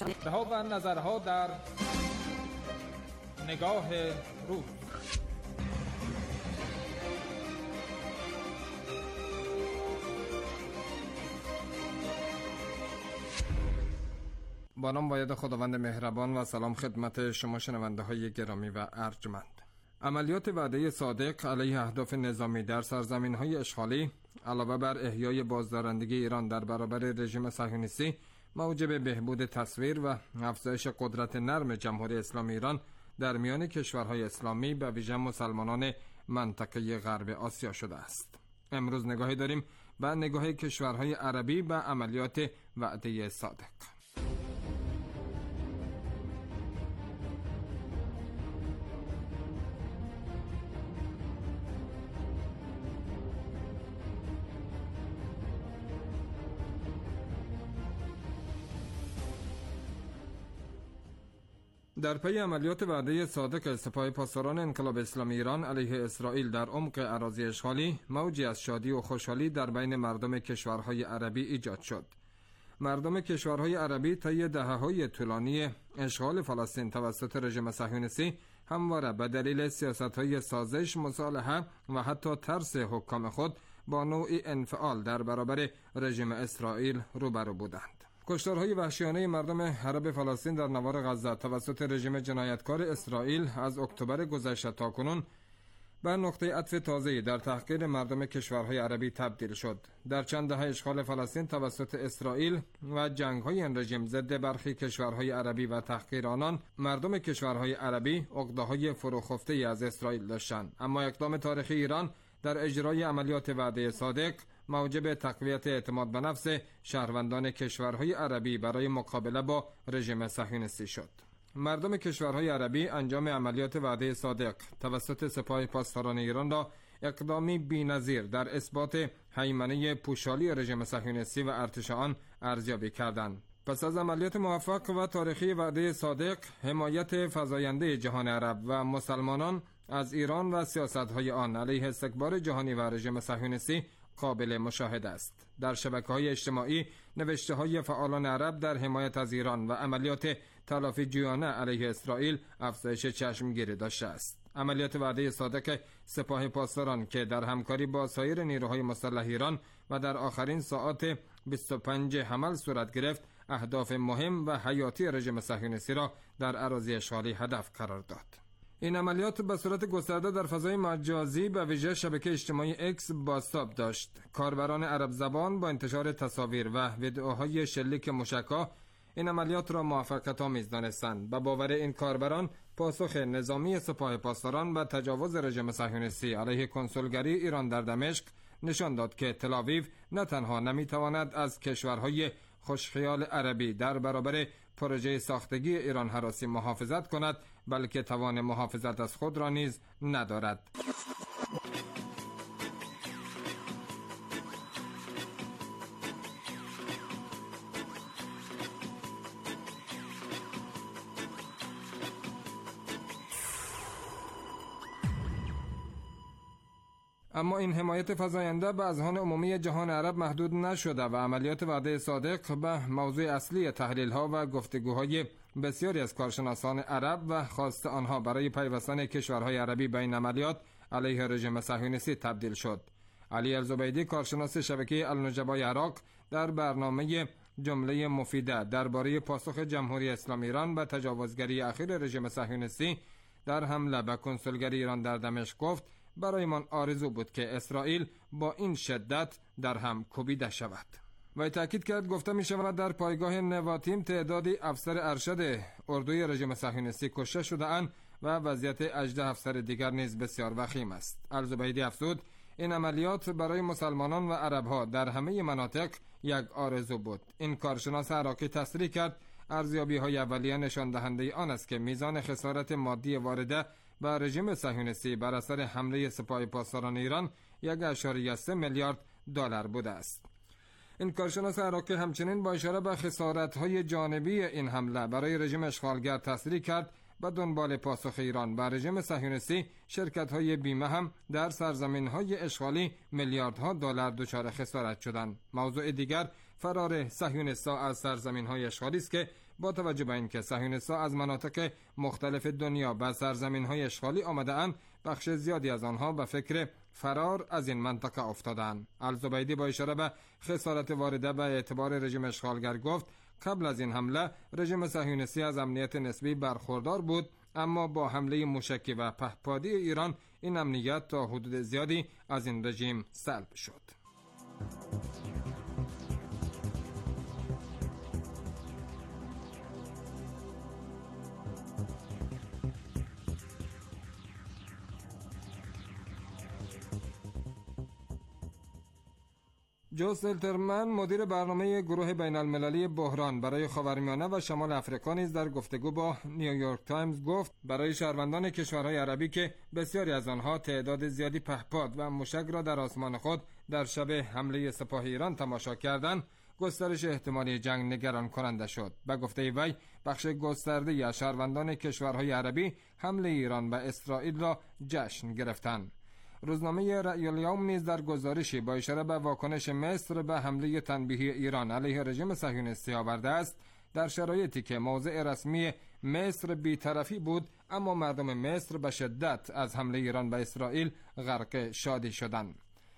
ها و نظرها در نگاه روز. با نام باید خداوند مهربان و سلام خدمت شما شنونده های گرامی و ارجمند. عملیات وعده صادق علیه اهداف نظامی در سرزمین های اشغالی علاوه بر احیای بازدارندگی ایران در برابر رژیم صهیونیستی موجب بهبود تصویر و افزایش قدرت نرم جمهوری اسلامی ایران در میان کشورهای اسلامی به ویژه مسلمانان منطقه غرب آسیا شده است. امروز نگاهی داریم به نگاه کشورهای عربی به عملیات وعده صادق. در پی عملیات وعده صادق سپاه پاسداران انقلاب اسلامی ایران علیه اسرائیل در عمق اراضی اشغالی موجی از شادی و خوشحالی در بین مردم کشورهای عربی ایجاد شد. مردم کشورهای عربی طی دهه‌های طولانی اشغال فلسطین توسط رژیم صهیونیستی همواره به دلیل سیاست‌های سازش، مصالحه و حتی ترس حکام خود با نوعی انفعال در برابر رژیم اسرائیل روبرو بودند. کشتارهای وحشیانه مردم عرب فلسطین در نوار غزه توسط رژیم جنایتکار اسرائیل از اکتبر گذشته تاکنون به نقطه عطف تازه‌ای در تحقیر مردم کشورهای عربی تبدیل شد. در چند دهه اشغال فلسطین توسط اسرائیل و جنگ‌های این رژیم ضد برخی کشورهای عربی و تحقیر آنان، مردم کشورهای عربی عقده‌های فروخفته‌ای از اسرائیل داشتند. اما اقدام تاریخی ایران در اجرای عملیات وعده صادق موجب تقویت اعتماد به نفس شهروندان کشورهای عربی برای مقابله با رژیم صهیونیستی شد. مردم کشورهای عربی انجام عملیات وعده صادق توسط سپاه پاسداران ایران را اقدامی بی‌نظیر در اثبات هیمنه پوشالی رژیم صهیونیستی و ارتش آن ارزیابی کردند. پس از عملیات موفق و تاریخی وعده صادق، حمایت فزاینده جهان عرب و مسلمانان از ایران و سیاست‌های آن علیه استکبار جهانی و رژیم صهیونیستی قابل مشاهده است. در شبکه‌های اجتماعی نوشته‌های فعالان عرب در حمایت از ایران و عملیات تلافی جویانه علیه اسرائیل افزایش چشمگیری داشته است. عملیات وعده صادق سپاه پاسداران که در همکاری با سایر نیروهای مسلح ایران و در آخرین ساعات 25 حمل صورت گرفت، اهداف مهم و حیاتی رژیم صهیونیستی را در اراضی اشغالی هدف قرار داد. این عملیات به صورت گسترده در فضای مجازی به ویژه شبکه اجتماعی اکس بازتاب داشت. کاربران عرب زبان با انتشار تصاویر و ویدئوهای شلیک موشک‌ها این عملیات را موفقیت آمیز دانستند. به باور این کاربران، پاسخ نظامی سپاه پاسداران به تجاوز رژیم صهیونیستی علیه کنسولگری ایران در دمشق نشان داد که تل‌آویو نه تنها نمیتواند از کشورهای خوشخیال عربی در برابر پروژه ساختگی ایران هراسی محافظت کند، بلکه توان محافظت از خود را نیز ندارد. اما این حمایت فزاینده به اذهان عمومی جهان عرب محدود نشده و عملیات وعده صادق به موضوع اصلی تحلیل‌ها و گفتگوهای بسیاری از کارشناسان عرب و خواست آنها برای پیوستن کشورهای عربی به این عملیات علیه رژیم صهیونیستی تبدیل شد. علی الزبیدی، کارشناس شبکه النجبای عراق، در برنامه جمله مفیده درباره پاسخ جمهوری اسلامی ایران به تجاوزگری اخیر رژیم صهیونیستی در حمله به کنسولگری ایران در دمشق گفت: برایمان آرزو بود که اسرائیل با این شدت در هم کوبیده شود. و تأکید کرد گفته می شود در پایگاه نواتیم تعدادی افسر ارشد اردوی رژیم صهیونیستی کشته شده اند و وضعیت 18 افسر دیگر نیز بسیار وخیم است. الزبیدی افزود: این عملیات برای مسلمانان و عربها در همه مناطق یک آرزو بود. این کارشناس عراقی تصریح کرد ارزیابی‌های اولیه نشان دهنده آن است که میزان خسارت مادی وارده به رژیم صهیونیستی بر اثر حمله سپاه پاسداران ایران 1.3 میلیارد دلار بوده است. این کارشناس عراقی همچنین با اشاره به خسارت‌های جانبی این حمله برای رژیم اشغالگر تصریح کرد به دنبال پاسخ ایران به رژیم صهیونیستی شرکت‌های بیمه هم در سرزمین‌های اشغالی میلیاردها دلار دچار خسارت شدند. موضوع دیگر فرار صهیونیست‌ها از سرزمین‌های اشغالی است که با توجه به اینکه صهیونیست‌ها از مناطق مختلف دنیا به سرزمین‌های اشغالی آمده‌اند، بخش زیادی از آنها به فکر فرار از این منطقه افتادند. الزبیدی با اشاره به خسارت وارده به اعتبار رژیم اشغالگر گفت قبل از این حمله رژیم صهیونیستی از امنیت نسبی برخوردار بود، اما با حمله موشکی و پهپادی ایران این امنیت تا حدود زیادی از این رژیم سلب شد. جو سلترمن مدیر برنامه گروه بین المللی بحران برای خاورمیانه و شمال افریقا نیز در گفتگو با نیویورک تایمز گفت برای شهروندان کشورهای عربی که بسیاری از آنها تعداد زیادی پهپاد و موشک را در آسمان خود در شب حمله سپاه ایران تماشا کردند، گسترش احتمالی جنگ نگران کننده شد. به گفته وی بخش گسترده از شهروندان کشورهای عربی حمله ایران به اسرائیل را جشن گرفتند. روزنامه رأی الیوم نیز در گزارشی با اشاره به واکنش مصر به حمله تنبیهی ایران علیه رژیم صهیونیستی آورده است در شرایطی که موضع رسمی مصر بی‌طرفی بود، اما مردم مصر به شدت از حمله ایران به اسرائیل غرق شادی شدند.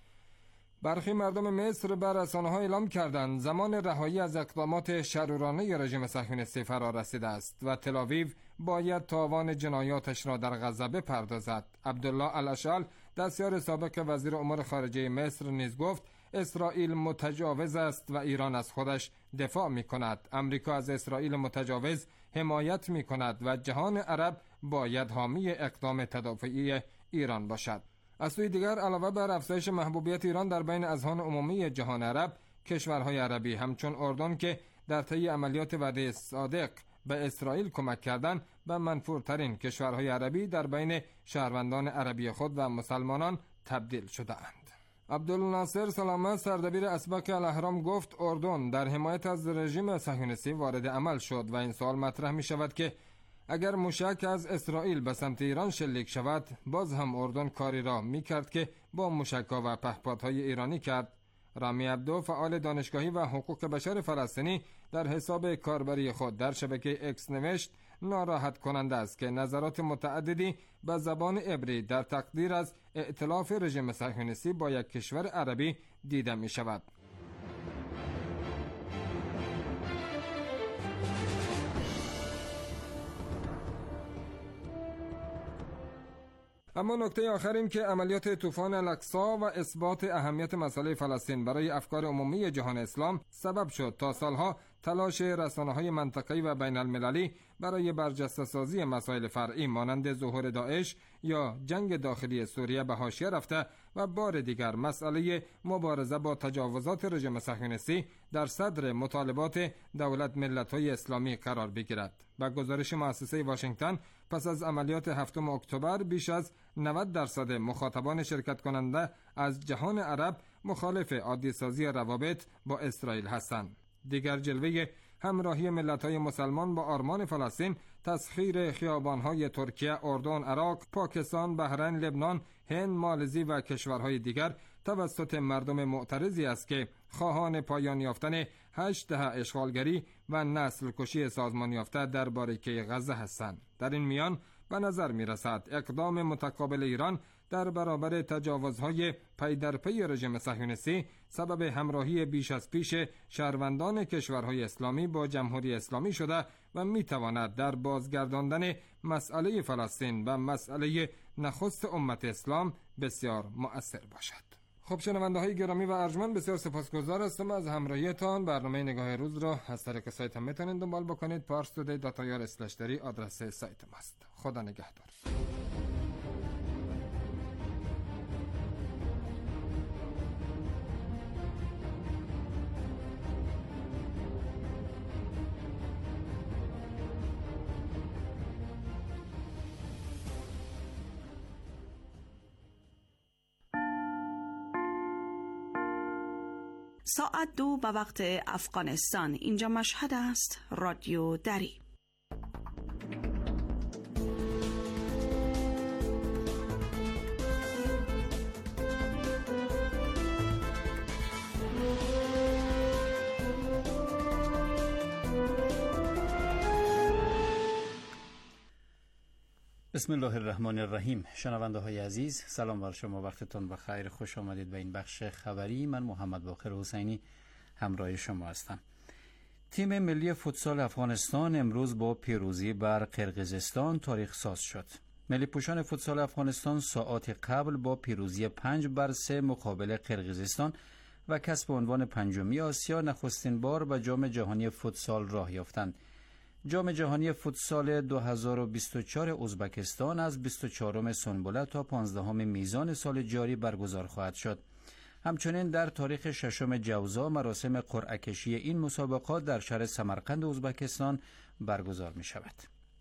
برخی مردم مصر به رسانه‌ها اعلام کردند زمان رهایی از اقدامات شرورانه رژیم صهیونیستی فرا رسیده است و تل‌آویو باید تاوان جنایاتش را در غزه بپردازد. عبدالله الاشعل دستیار سابق وزیر امور خارجه مصر نیز گفت اسرائیل متجاوز است و ایران از خودش دفاع می کند. امریکا از اسرائیل متجاوز حمایت می کند و جهان عرب باید حامی اقدام تدافعی ایران باشد. از سوی دیگر علاوه بر افزایش محبوبیت ایران در بین اذهان عمومی جهان عرب، کشورهای عربی همچون اردن که در طی عملیات وعده صادق به اسرائیل کمک کردند، به منفورترین کشورهای عربی در بین شهروندان عربی خود و مسلمانان تبدیل شده‌اند. عبدالناصر سلامت سردبیر اسبق الاهرام گفت اردن در حمایت از رژیم صهیونیستی وارد عمل شد و این سوال مطرح می شود که اگر موشک از اسرائیل به سمت ایران شلیک شود، باز هم اردن کاری را می کرد که با موشک‌ها و پهپادهای ایرانی کرد. رامی عبدو فعال دانشگاهی و حقوق بشر فلسطینی در حساب کاربری خود در شبکه اکس نوشت ناراحت کننده است که نظرات متعددی به زبان عبری در تقدیر از ائتلاف رژیم صهیونیستی با یک کشور عربی دیده می شود. اما نکته آخر این که عملیات طوفان الاقصی و اثبات اهمیت مسئله فلسطین برای افکار عمومی جهان اسلام سبب شد تا سالها تلاش رسانه‌های منطقه‌ای و بین المللی برای برجسته سازی مسائل فرعی مانند ظهور داعش یا جنگ داخلی سوریه به حاشیه رفته و بار دیگر مسئله مبارزه با تجاوزات رژیم صهیونیستی در صدر مطالبات دولت ملت‌های اسلامی قرار بگیرد. با گزارش مؤسسه واشنگتن پس از عملیات 7 اکتبر بیش از 90% مخاطبان شرکت کننده از جهان عرب مخالف عادی‌سازی روابط با اسرائیل هستند. دیگر جلوه همراهی ملت‌های مسلمان با آرمان فلسطین تسخیر خیابان‌های ترکیه، اردن، عراق، پاکستان، بحرین، لبنان، هند، مالزی و کشورهای دیگر توسط مردم معترضی است که خواهان پایان یافتن 8 دهه اشغالگری و نسل کشی سازمان یافته در باریکه غزه هستند. در این میان به نظر می رسد اقدام متقابل ایران در برابر تجاوزهای پی در پی رژیم صهیونیستی سبب همراهی بیش از پیش شهروندان کشورهای اسلامی با جمهوری اسلامی شده و می تواند در بازگرداندن مسئله فلسطین و مسئله نخست امت اسلام بسیار مؤثر باشد. خب شنونده های گرامی و ارجمند، بسیار سپاسگزار هستم از همراهیتان. برنامه نگاه روز را از طریق سایت هم میتونید دنبال بکنید. parstoday.ir/dari آدرس سایت ماست. خدا نگهدار. ساعت 2 به وقت افغانستان. اینجا مشهد است. رادیو دری. بسم الله الرحمن الرحیم. شنونده های عزیز، سلام بر شما، وقتتون بخیر، خوش آمدید به این بخش خبری. من محمد باقر حسینی همراه شما هستم. تیم ملی فوتسال افغانستان امروز با پیروزی بر قرقیزستان تاریخ ساز شد. ملی پوشان فوتسال افغانستان ساعات قبل با پیروزی 5-3 مقابل قرقیزستان و کسب عنوان پنجمی آسیا نخستین بار به جام جهانی فوتسال راه یافتند. جام جهانی فوتسال 2024 ازبکستان از 24 سنبله تا 15 میزان سال جاری برگزار خواهد شد. همچنین در تاریخ 6 جوزا مراسم قرعه کشی این مسابقات در شهر سمرقند ازبکستان برگزار می شود.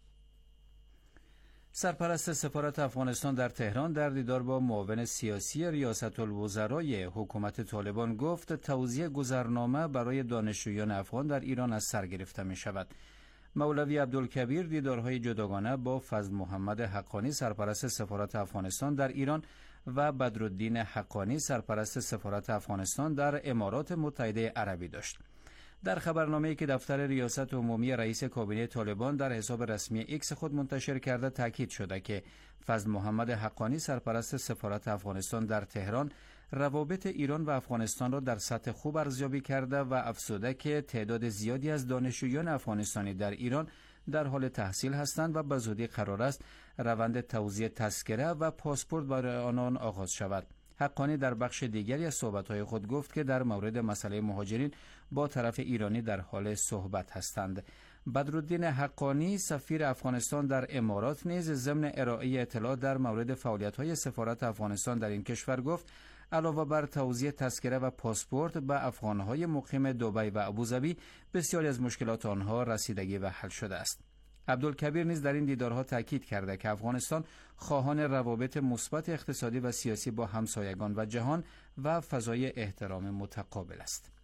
سرپرست سفارت افغانستان در تهران در دیدار با معاون سیاسی ریاست الوزرای حکومت طالبان گفت توزیع گذرنامه برای دانشجویان افغان در ایران از سر گرفته می شود. مولوی عبدالکبیر دیدارهای جداگانه با فضل محمد حقانی سرپرست سفارت افغانستان در ایران و بدرالدین حقانی سرپرست سفارت افغانستان در امارات متحده عربی داشت. در خبرنامه‌ای که دفتر ریاست عمومی رئیس کابینه طالبان در حساب رسمی ایکس خود منتشر کرده تاکید شده که فضل محمد حقانی سرپرست سفارت افغانستان در تهران روابط ایران و افغانستان را در سطح خوب ارزیابی کرده و افزوده که تعداد زیادی از دانشجویان افغانستانی در ایران در حال تحصیل هستند و به زودی قرار است روند توزیع تذکره و پاسپورت برای آنان آغاز شود. حقانی در بخش دیگری از صحبت‌های خود گفت که در مورد مسئله مهاجرین با طرف ایرانی در حال صحبت هستند. بدرالدین حقانی سفیر افغانستان در امارات نیز ضمن ارائه اطلاعات در مورد فعالیت‌های سفارت افغانستان در این کشور گفت علاوه بر توزیع تذکره و پاسپورت به افغان‌های مقیم دبی و ابوظبی بسیاری از مشکلات آنها رسیدگی و حل شده است. عبدالکبیر نیز در این دیدارها تاکید کرده که افغانستان خواهان روابط مثبت اقتصادی و سیاسی با همسایگان و جهان و فضای احترام متقابل است.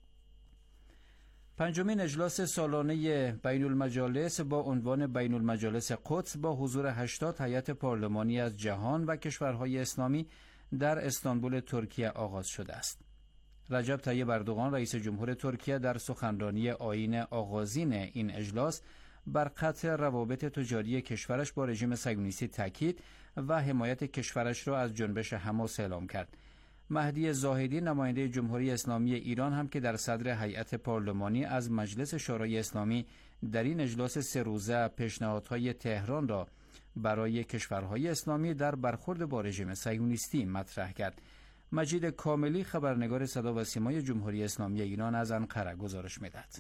پنجمین اجلاس سالانه بین المجالس با عنوان بین المجالس قدس با حضور 80 هیئت پارلمانی از جهان و کشورهای اسلامی در استانبول ترکیه آغاز شده است. رجب طیب اردوغان رئیس جمهور ترکیه در سخنرانی آیین آغازین این اجلاس بر قطع روابط تجاری کشورش با رژیم صهیونیستی تاکید و حمایت کشورش را از جنبش حماس اعلام کرد. مهدی زاهدی نماینده جمهوری اسلامی ایران هم که در صدر هیئت پارلمانی از مجلس شورای اسلامی در این اجلاس 3 روزه پیشنهادهای تهران را برای کشورهای اسلامی در برخورد با رژیم صهیونیستی مطرح کرد. مجید کاملی خبرنگار صدا و سیمای جمهوری اسلامی ایران از انقره گزارش می‌دهد.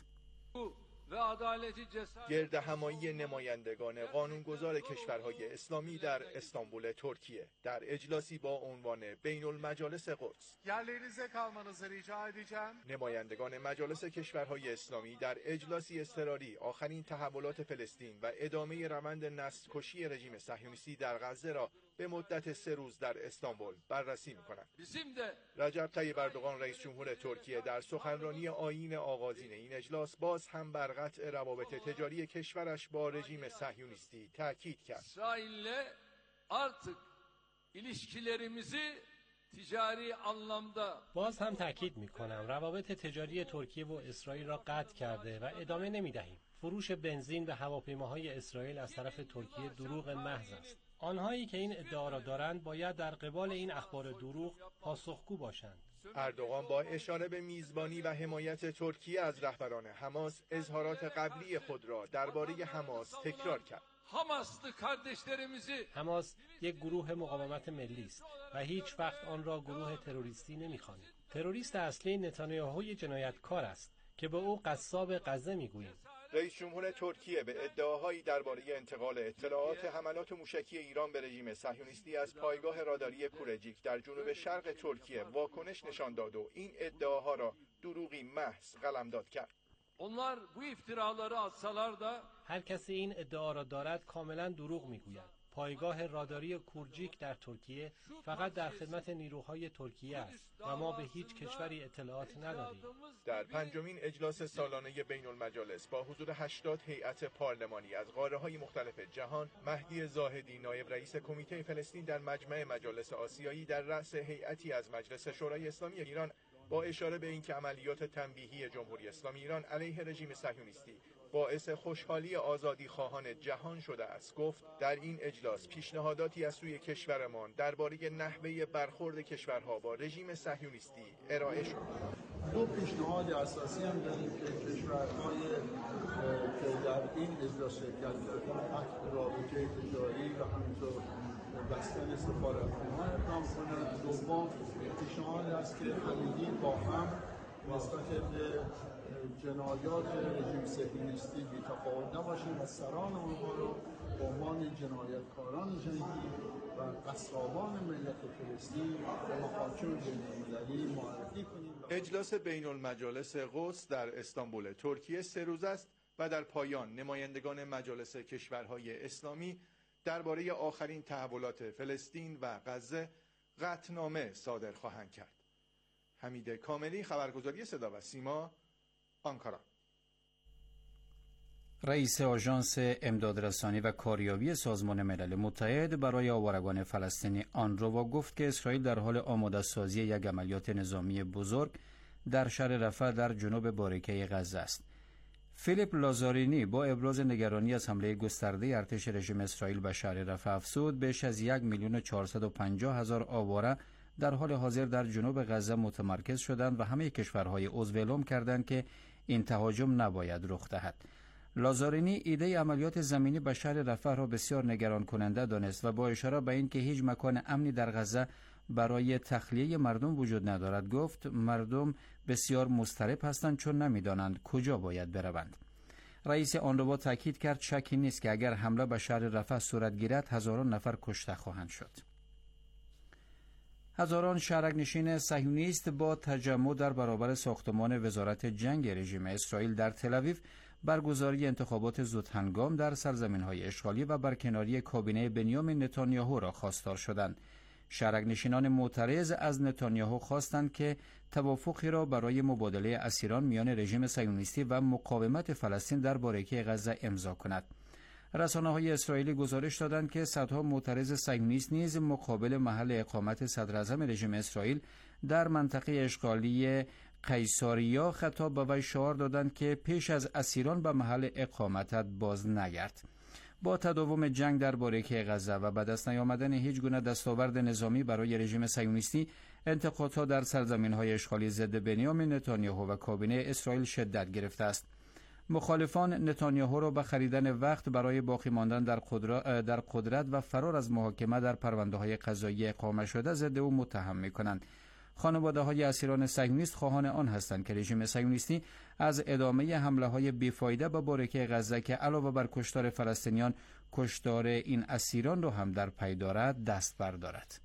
گرد همایی نمایندگان قانونگذار کشورهای اسلامی در استانبول ترکیه در اجلاسی با عنوان بین المجالس قدس. نمایندگان مجالس کشورهای اسلامی در اجلاسی اضطراری آخرین تحولات فلسطین و ادامه روند نسل‌کشی رژیم صهیونیستی در غزه را به مدت 3 روز در استانبول بررسی می‌کنند. رجب طیب اردوغان رئیس جمهور ترکیه در سخنرانی آیین آغازین این اجلاس باز هم بر قطع روابط تجاری کشورش با رژیم صهیونیستی تاکید کرد. İsrail'le artık ilişkilerimizi ticari anlamda باز هم تاکید می‌کنم روابط تجاری ترکیه و اسرائیل را قطع کرده و ادامه نمی‌دهیم. فروش بنزین به هواپیماهای اسرائیل از طرف ترکیه دروغ محض است. آنهایی که این ادعا را دارند باید در قبال این اخبار دروغ پاسخگو باشند. اردوغان با اشاره به میزبانی و حمایت ترکیه از رهبران حماس اظهارات قبلی خود را درباره حماس تکرار کرد. حماس یک گروه مقاومت ملی است و هیچ وقت آن را گروه تروریستی نمی‌خوانیم. تروریست اصلی نتانیاهوی جنایتکار است که به او قصاب غزه می‌گوییم. رئیس جمهور ترکیه به ادعاهایی درباره انتقال اطلاعات حملات موشکی ایران به رژیم صهیونیستی از پایگاه راداری کورجیک در جنوب شرق ترکیه واکنش نشان داد و این ادعاها را دروغی محض قلمداد کرد. هر کسی این ادعا را دارد کاملا دروغ میگوید. پایگاه راداری کورجیک در ترکیه فقط در خدمت نیروهای ترکیه است و ما به هیچ کشوری اطلاعات نداریم. در پنجمین اجلاس سالانه بین المجالس با حضور 80 هیئت پارلمانی از قاره‌های مختلف جهان، مهدی زاهدی نایب رئیس کمیته فلسطین در مجمع مجالس آسیایی در رأس هیئتی از مجلس شورای اسلامی ایران با اشاره به اینکه عملیات تنبیهی جمهوری اسلامی ایران علیه رژیم صهیونیستی باعث خوشحالی آزادیخواهان جهان شده است. گفت در این اجلاس پیشنهاداتی از سوی کشورمان درباره نحوه برخورد کشورها با رژیم صهیونیستی ارائه شد. دو پیشنهاد اساسی هم داریم که کشورهای که در این اجلاس شرکت کردن عقد رابطه تجاری و همینطور بستن سفارتخانه‌ها اقدام کنند. دوم پیشنهاد است که همگی با هم نسبت به جنایات رژیم صهیونیستی بی‌تفاوت نباشیم و سران آنها را به عنوان جنایتکاران جنگی و قصابان ملت فلسطین به محاکم بین‌المللی معرفی کنیم. اجلاس بین المجالس قدس در استانبول ترکیه 3 روز است و در پایان نمایندگان مجالس کشورهای اسلامی درباره آخرین تحولات فلسطین و غزه قطعنامه صادر خواهند کرد. حمید کاملی، خبرگزاری صدا و سیما، آنکارا. رئیس آژانس امدادرسانی و کاریابی سازمان ملل متحد برای آوارگان فلسطینی آنروا گفت که اسرائیل در حال آماده سازی یک عملیات نظامی بزرگ در شهر رفح در جنوب باریکه غزه است. فیلیپ لازارینی با ابراز نگرانی از حمله گسترده ارتش رژیم اسرائیل به شهر رفح افزود بیش از 1,450,000 آواره در حال حاضر در جنوب غزه متمرکز شدند و همه کشورهای عضو اعلام کردند که این تهاجم نباید رخ دهد. لازارینی ایده عملیات زمینی به شهر رفح را بسیار نگران کننده دانست و با اشاره به اینکه هیچ مکان امنی در غزه برای تخلیه مردم وجود ندارد گفت مردم بسیار مضطرب هستند چون نمیدانند کجا باید بروند. رئیس آنروا تاکید کرد شکی نیست که اگر حمله به شهر رفح صورت گیرد هزاران نفر کشته خواهند شد. هزاران شهرک‌نشین صهیونیست با تجمع در برابر ساختمان وزارت جنگ رژیم اسرائیل در تل‌آویو برگزاری انتخابات زودهنگام در سرزمین‌های اشغالی و برکناری کابینه بنیامین نتانیاهو را خواستار شدند. شهرک‌نشینان معترض از نتانیاهو خواستند که توافقی را برای مبادله اسیران میان رژیم صهیونیستی و مقاومت فلسطین در باریکه غزه امضا کند. رسانه‌های اسرائیلی گزارش دادند که صدها معترض صهیونیست نیز مقابل محل اقامت صدراعظم رژیم اسرائیل در منطقه اشغالی قیصاریا خطاب به وی شعار دادند که پیش از اسیران به محل اقامتت باز نگرد. با تداوم جنگ در باریکه غزه و به دست نیامدن هیچ گونه دستاورد نظامی برای رژیم صهیونیستی، انتقادها در سرزمین‌های اشغالی ضد بنیامین نتانیاهو و کابینه اسرائیل شدت گرفته است. مخالفان نتانیاهو را به خریدن وقت برای باقی ماندن در قدرت و فرار از محاکمه در پرونده‌های قضایی اقامه شده ضد او متهم می‌کنند. خانواده‌های اسیران صهیونیست خواهان آن هستند که رژیم صهیونیستی از ادامه حمله‌های بیفایده به باریکه غزه که علاوه بر کشتار فلسطینیان کشتار این اسیران را هم در پی دارد دست بردارد.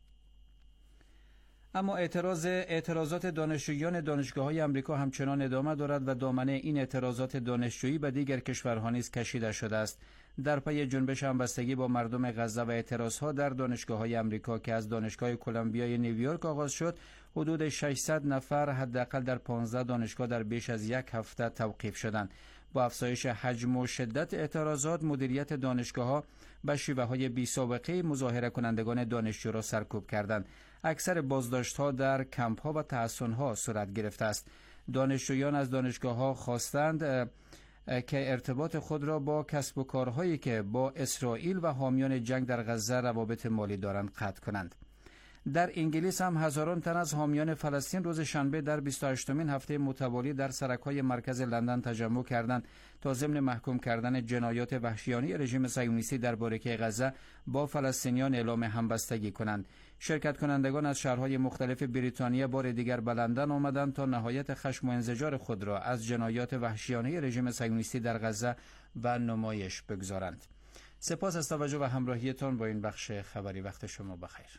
اما اعتراضات دانشجویان دانشگاه‌های آمریکا همچنان ادامه دارد و دامنه این اعتراضات دانشجویی به دیگر کشورها نیز کشیده شده است. در پی جنبش همبستگی با مردم غزه و اعتراضها در دانشگاه‌های آمریکا که از دانشگاه کلمبیای نیویورک آغاز شد، حدود 600 نفر حداقل در 15 دانشگاه در بیش از یک هفته توقیف شدند. با افزایش حجم و شدت اعتراضات، مدیریت دانشگاه‌ها به شیوه‌های بی‌سابقه مظاهره کنندگان دانشجو را سرکوب کردند. اکثر بازداشت‌ها در کمپ‌ها و تحصن‌ها صورت گرفته است. دانشجویان از دانشگاه‌ها خواستند که ارتباط خود را با کسب و کارهایی که با اسرائیل و حامیان جنگ در غزه روابط مالی دارند قطع کنند. در انگلیس هم هزاران تن از حامیان فلسطین روز شنبه در 28مین هفته متوالی در سرک‌های مرکز لندن تجمع کردند تا ضمن محکوم کردن جنایات وحشیانه رژیم صهیونیستی در باریکه غزه با فلسطینیان اعلام همبستگی کنند. شرکت کنندگان از شهرهای مختلف بریتانیا بار دیگر به لندن آمدند تا نهایت خشم و انزجار خود را از جنایات وحشیانه رژیم صهیونیستی در غزه و نمایش بگذارند. سپاس از توجه و همراهیتان با این بخش خبری. وقت شما بخیر.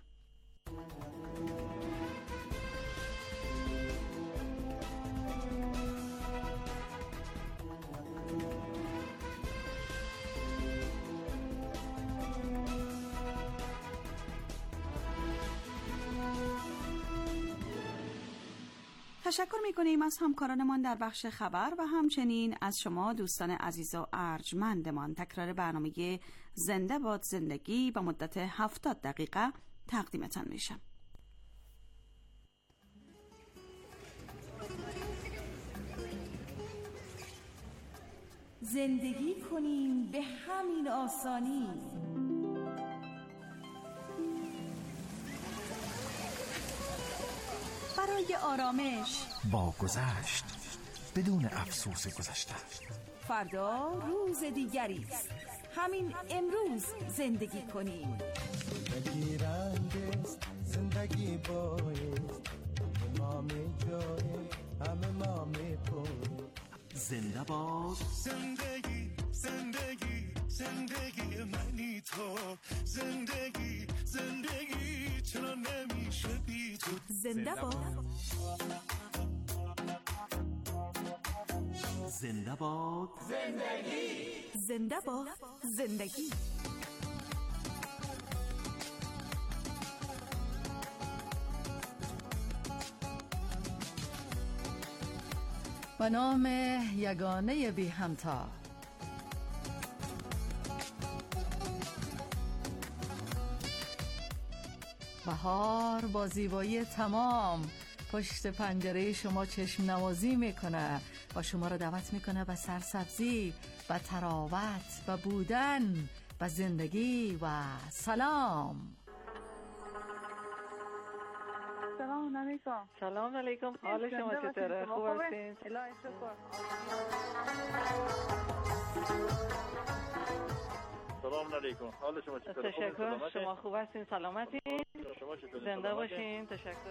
تشکر می‌کنیم از همکارانمان در بخش خبر و همچنین از شما دوستان عزیز و ارجمندمان. تکرار برنامه زنده باد زندگی با مدت 70 دقیقه تقدیمتان میشه. زندگی کنیم به همین آسانی. برای آرامش با گذشت بدون افسوس گذشته. فردا روز دیگری است. همین امروز زندگی کنیم. زندگی رنگ است، زندگی بایست، ما می جاییم، همه ما می پویم. زنده باد زندگی، زندگی، زندگی منی تو. زندگی، زندگی چرا نمیشه بی تو. زنده باد. زنده باد زندگی. زنده باد زندگی. به نام یگانه بی همتا. بهار با زیبایی تمام پشت پنجره شما چشم نوازی میکنه و شما را دعوت میکنه به سرسبزی، به تراوت، به بودن، به زندگی و سلام. سلام علیکم. سلام علیکم. حال شما چطوره؟ خوب هستین؟ الهی شکر. سلام علیکم. حال شما چطوره؟ تشکر. شما خوب هستین؟ سلامتین؟ شما چطوره؟ زنده باشین. تشکر.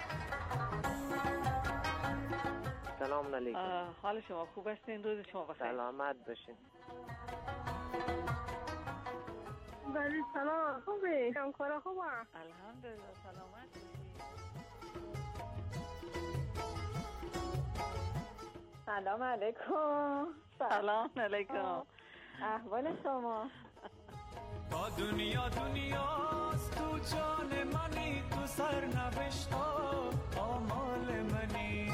سلام علیکم. حال شما خوب هستین؟ روز شما بخیر. سلامت باشین. ولی سلام خوبی؟ کار خوبه؟ الحمدلله. سلامت باشین. سلام علیکم. سلام علیکم. احوال شما؟ با دنیا دنیاست، تو جان منی، تو سرنوشتا آمال منی.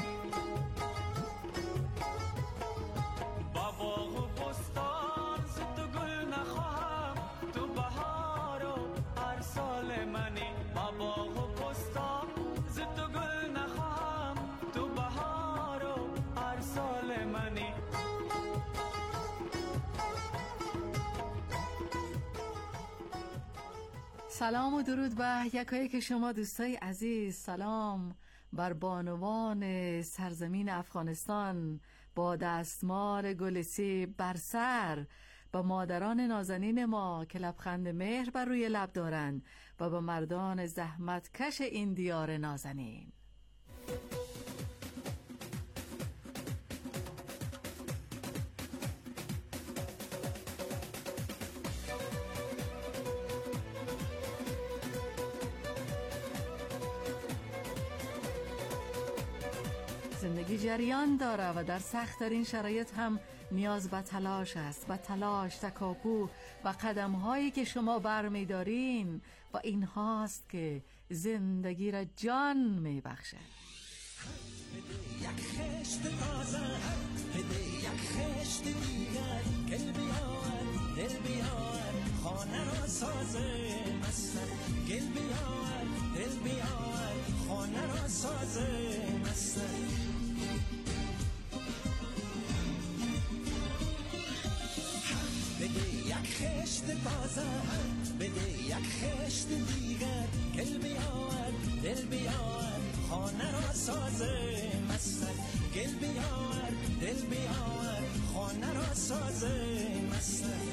با باغ و بستان زد و گل نخواهم، تو بهار و هر سال منی. با باغ و بستان زد و گل نخواهم، تو بهار و هر سال منی. سلام و درود به یکایک شما دوستای عزیز. سلام بر بانوان سرزمین افغانستان با دستمال گلسی بر سر، به مادران نازنین ما که لبخند مهر بر روی لب دارند و به مردان زحمتکش این دیار نازنین. زندگی جریان داره و در سخت‌ترین شرایط هم نیاز به تلاش است، به تلاش، تکاپو و قدم‌هایی که شما برمی‌دارین و این هاست که زندگی را جان می‌بخشه. یک خشت تازه، بده یک خشت دیگر، گل بیار، دل بیار، خانه را سازه مستن. گل بیار، دل بیار، خانه را سازه مستن. بده یک خشت تازه، بده یک خشت دیگر، گل بیار، دل بیار، خانه را سازه مستن. گل بیار، دل بیار، خانه را سازه مستن.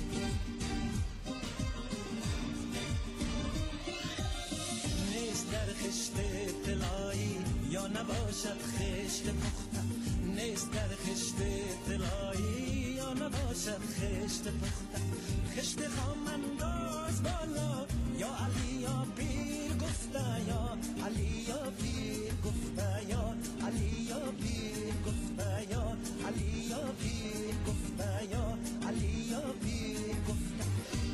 نیست در خشت طلایی یا نباشد خشت پخته، نیست در خشت طلایی یا نباشد خشت پخته. خشت خام انداز بالا، یا علی یا پیر گفته، یا علی یا پیر گفته، یا علی یا پیر گفته، یا علی یا پیر گفته، یا علی یا پیر گفته.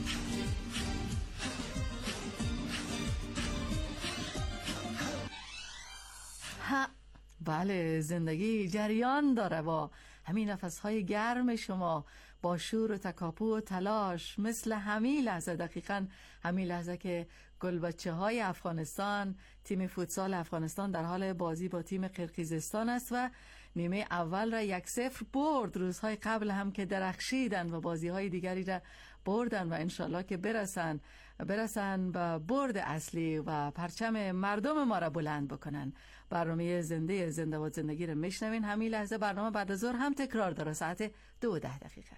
بله، زندگی جریان داره با همین نفسهای گرم شما، با شور و تکاپو و تلاش، مثل همین لحظه، دقیقاً همین لحظه که گلبچه های افغانستان، تیم فوتسال افغانستان در حال بازی با تیم قرقیزستان است و نیمه اول را 1-0 برد. روزهای قبل هم که درخشیدن و بازی‌های دیگری را بردن و انشالله که برسن به برد اصلی و پرچم مردم ما را بلند بکنن. برنامه زنده باد زندگی را میشنوین. همین لحظه برنامه بعد از ظهر هم تکرار داره، ساعت 2:10.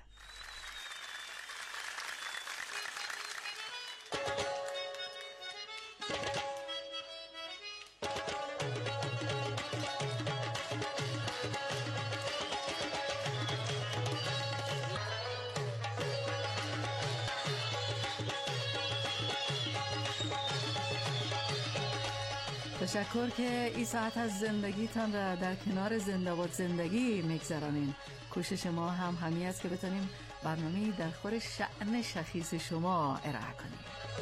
تشکر که این ساعت از زندگیتان را در کنار زنده باد زندگی میگذرانین. کوشش ما هم همین است که بتونیم برنامه در خور شأن شخیص شما ارائه کنیم.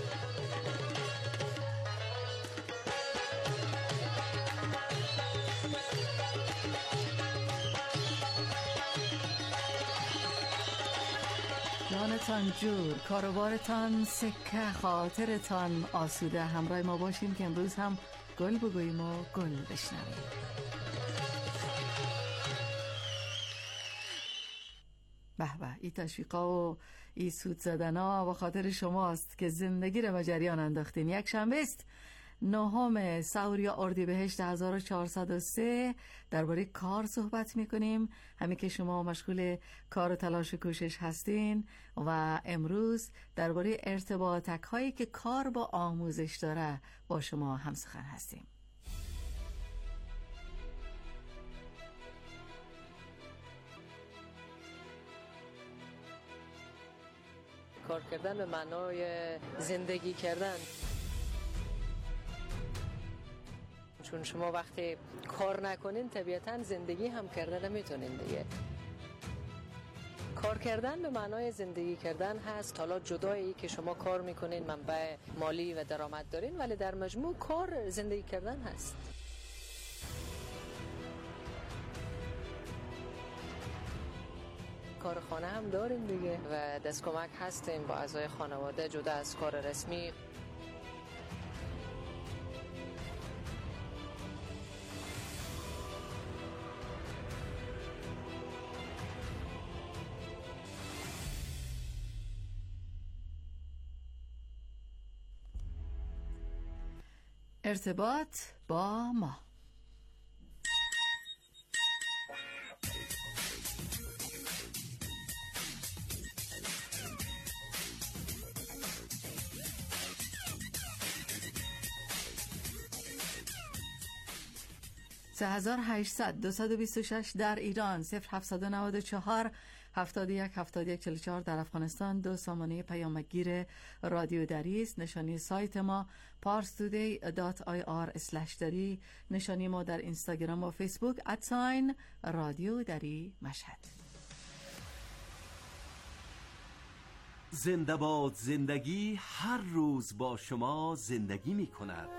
جانتان جور، کاروبارتان سکه، خاطرتان آسوده. همراه ما باشیم که امروز هم گل بگوییم و گل بشنویم. به به، این تشویقا و این سود زدنا و خاطر شماست که زندگی رو به جریان انداختین. یک شنبه است 9 سوریه اردیبهشت 1403 درباره کار صحبت میکنیم. همین که شما مشغول کار و تلاش و کوشش هستین و امروز درباره ارتباطک هایی که کار با آموزش داره با شما همسخن هستیم. کار کردن به معنای زندگی کردن، چون شما وقتی کار نکنین طبیعتاً زندگی هم کردن نمیتونین دیگه. کار کردن به معنای زندگی کردن هست. حالا جدایی که شما کار میکنین، منبع مالی و درآمد دارین، ولی در مجموع کار زندگی کردن هست. کار خانه هم داریم دیگه و دست کمک هستیم با اعضای خانواده جدا از کار رسمی. ارتباط با ما. (3800) در ایران 0794 71 71 44. در افغانستان 2 سامانه پیامگیر رادیو دری است. نشانی سایت ما parstoday.ir/dari. نشانی ما در اینستاگرام و فیسبوک @رادیو دری مشهد. زنده باد زندگی هر روز با شما زندگی می کند.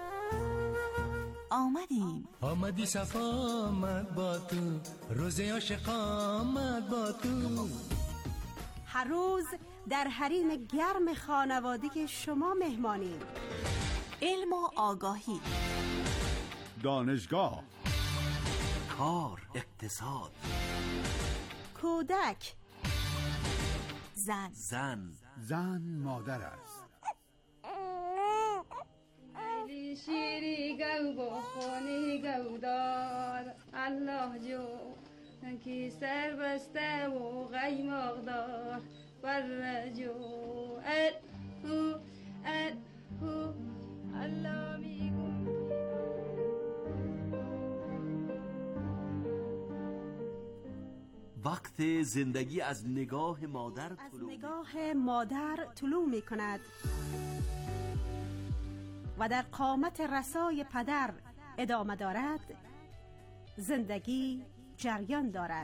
آمدی صفا آمد با تو، روز عاشق آمد با تو. هر روز در حریم گرم خانوادگی شما مهمانیم. علم و آگاهی، دانشگاه، کار، اقتصاد، کودک، زن مادر است. شیری گو بخونی گو دار الله جو کی سر بسته و غیماغ دار بر جو هو الله میگم. وقت زندگی از نگاه مادر طلوع می کند و در قامت رسای پدر ادامه دارد. زندگی جریان دارد.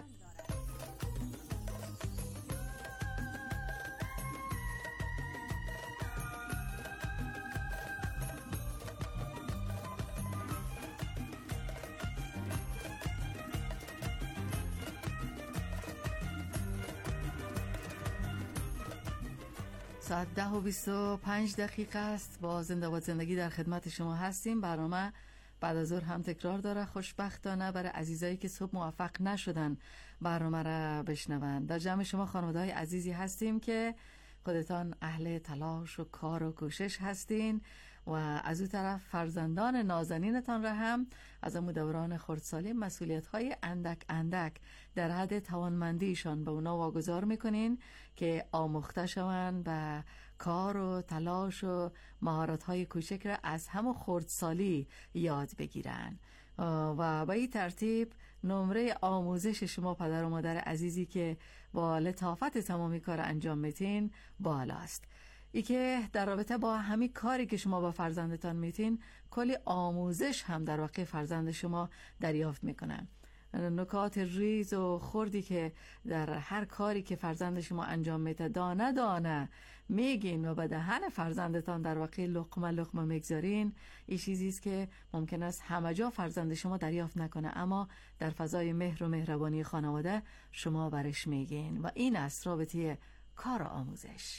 ساعت 10:25 است. با زنده باد زندگی در خدمت شما هستیم. برنامه بعد از ظهر هم تکرار داره، خوشبختانه برای عزیزایی که صبح موفق نشدن برنامه را بشنون. در جمع شما خانواده‌های عزیزی هستیم که خودتان اهل تلاش و کار و کوشش هستین و از اون طرف فرزندان نازنینتان را هم از امو دوران خردسالی مسئولیت‌های اندک در حد توانمندیشان به اونا واگذار میکنین که آموخته شوند و کار و تلاش و مهارت‌های کوچک را از همو خردسالی یاد بگیرن و به این ترتیب نمره آموزش شما پدر و مادر عزیزی که با لطافت تمامی کار انجام میتین بالاست. ای که در رابطه با همین کاری که شما با فرزندتان میتین کلی آموزش هم در واقع فرزند شما دریافت میکنن. نکات ریز و خردی که در هر کاری که فرزند شما انجام میده دانه دانه میگین و به دهن فرزندتان در واقع لقمه لقمه میگذارین، این چیزی است که ممکن است همه جا فرزند شما دریافت نکنه، اما در فضای مهر و مهربانی خانواده شما برش میگین و این است رابطه کار و آموزش.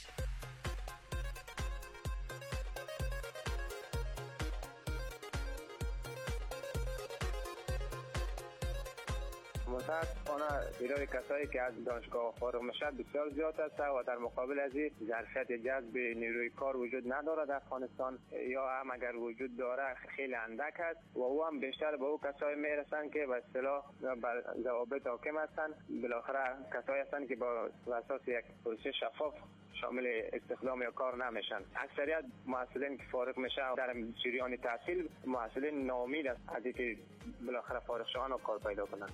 متاسفانه تعداد کسایی که از دانشگاه فارغ میشد بسیار زیاد است و در مقابل از این ظرفیت جذب نیروی کار وجود نداره در افغانستان، یا هم اگر وجود داره خیلی اندک است و او هم بیشتر به او کسایی میرسن که به اصطلاح بر ضوابط حاکم هستند. بالاخره کسایی هستند که با اساس یک پروسه شفاف شامل استخدام یا کار نمیشن. اکثریت محصلین که فارغ میشه در جریان تحصیل محصلین ناامید است از اینکه بالاخره فارغ شوند و کار پیدا کنند.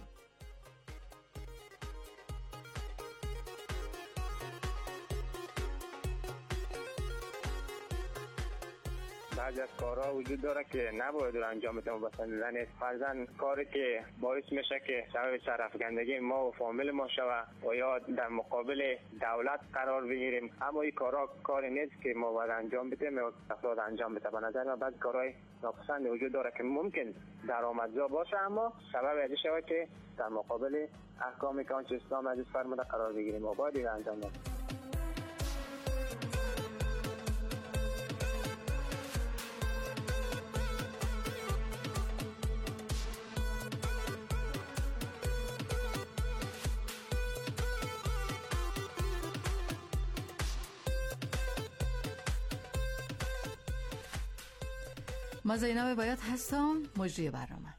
بعضی از کارها وجود داره که نباید رو انجام بدیم و بسندن است. فرضاً کاری که باعث میشه که سبب سرافکندگی ما و فامیل ما شود و یا در مقابل دولت قرار بگیریم، اما این کارها کاری نیست که ما باید انجام بدیم و افراد انجام بده. به نظر من بعضی کارهای ناپسند وجود داره که ممکن درآمدزا باشه اما سبب ازش شود که در مقابل احکامی که آنچه اسلام عزیز فرموده قرار بگیریم و باید انجام بدیم. ما زینب باید هستم، مجری برنامه.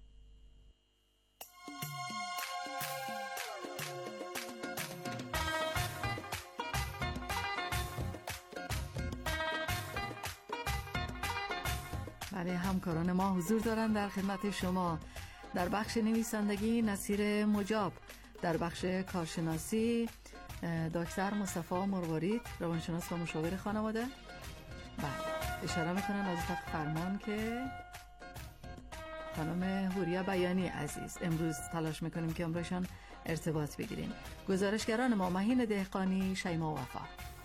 برای همکاران ما حضور دارند در خدمت شما. در بخش نویسندگی نصیر مجاب، در بخش کارشناسی دکتر مصطفی مروارید، روانشناس و مشاور خانواده. بله، اشاره میکنن از اتاق فرمان که خانم هوریا بیانی عزیز امروز تلاش میکنیم که امروزشان ارتباط بگیریم. گزارشگران ما مهین دهقانی، شیما وفا.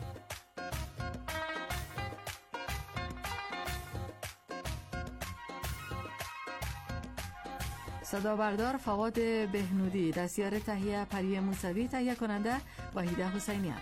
صدا بردار فواد بهنودی، دستیار تهیه پری موسوی، تهیه کننده وحیده حسینیان.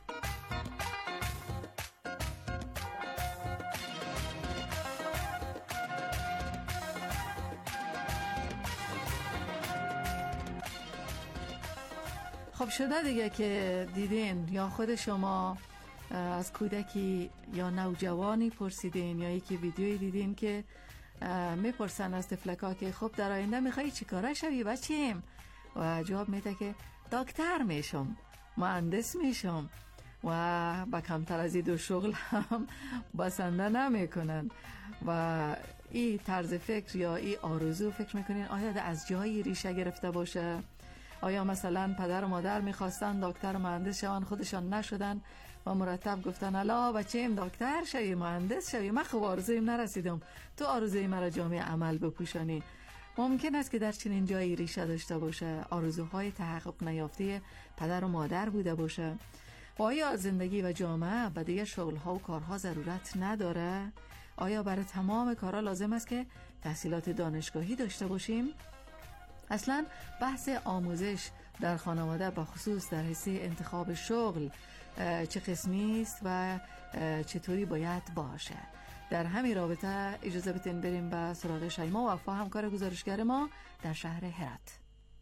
خب شده دیگه که دیدین یا خود شما از کودکی یا نوجوانی پرسیدین یا یکی ویدیویی دیدین که میپرسن از طفلکا که خب در آینده میخوایی چی کاره شوی بچیم؟ و جواب میده که دکتر میشم، مهندس میشم و با کمتر از این دو شغل هم بسنده نمیکنن. و این طرز فکر یا این آرزو فکر میکنین آیا از جایی ریشه گرفته باشه؟ آیا مثلا پدر و مادر میخواستن دکتر و مهندس شون، خودشان نشدن و مرتب گفتن الا بچه‌ام دکتر شوی، مهندس شوی، من خب آرزویم نرسیدم، تو آرزوی مرا جامعه عمل بپوشانی. ممکن است که در چنین جایی ریشه داشته باشه، آرزوهای تحقق نیافته پدر و مادر بوده باشه. و آیا زندگی و جامعه به دیگه شغل‌ها و کارها ضرورت نداره؟ آیا برای تمام کارها لازم است که تحصیلات دانشگاهی داشته باشیم؟ اصلا بحث آموزش در خانواده با خصوص در حیث انتخاب شغل چه قسمی است و چطوری باید باشه؟ در همین رابطه اجازه بدین بریم به سراغ شیما وفا، همکار گزارشگر ما در شهر هرات.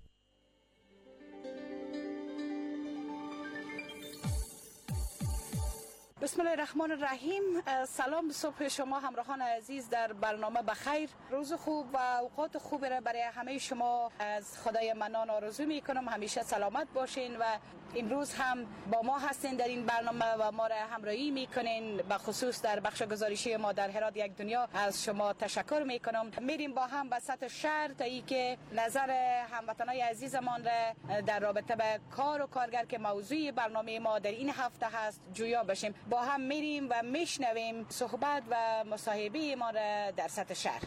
بسم الله الرحمن الرحیم. سلام صبح شما همراهان عزیز در برنامه بخیر. روز خوب و اوقات خوبی را برای همه شما از خدای منان آرزو می کنم. همیشه سلامت باشین و امروز هم با ما هستین در این برنامه و ما را همراهی می کنین. به خصوص در بخش گزارشی ما در هرات یک دنیا از شما تشکر می کنم. میریم با هم به سطح شهر تا ای که نظر هموطنای عزیزمان را در رابطه به کار و کارگر که موضوع برنامه ما در این هفته هست جویا بشیم. با هم میریم و میشنویم صحبت و مصاحبه ما را در سطح شهر.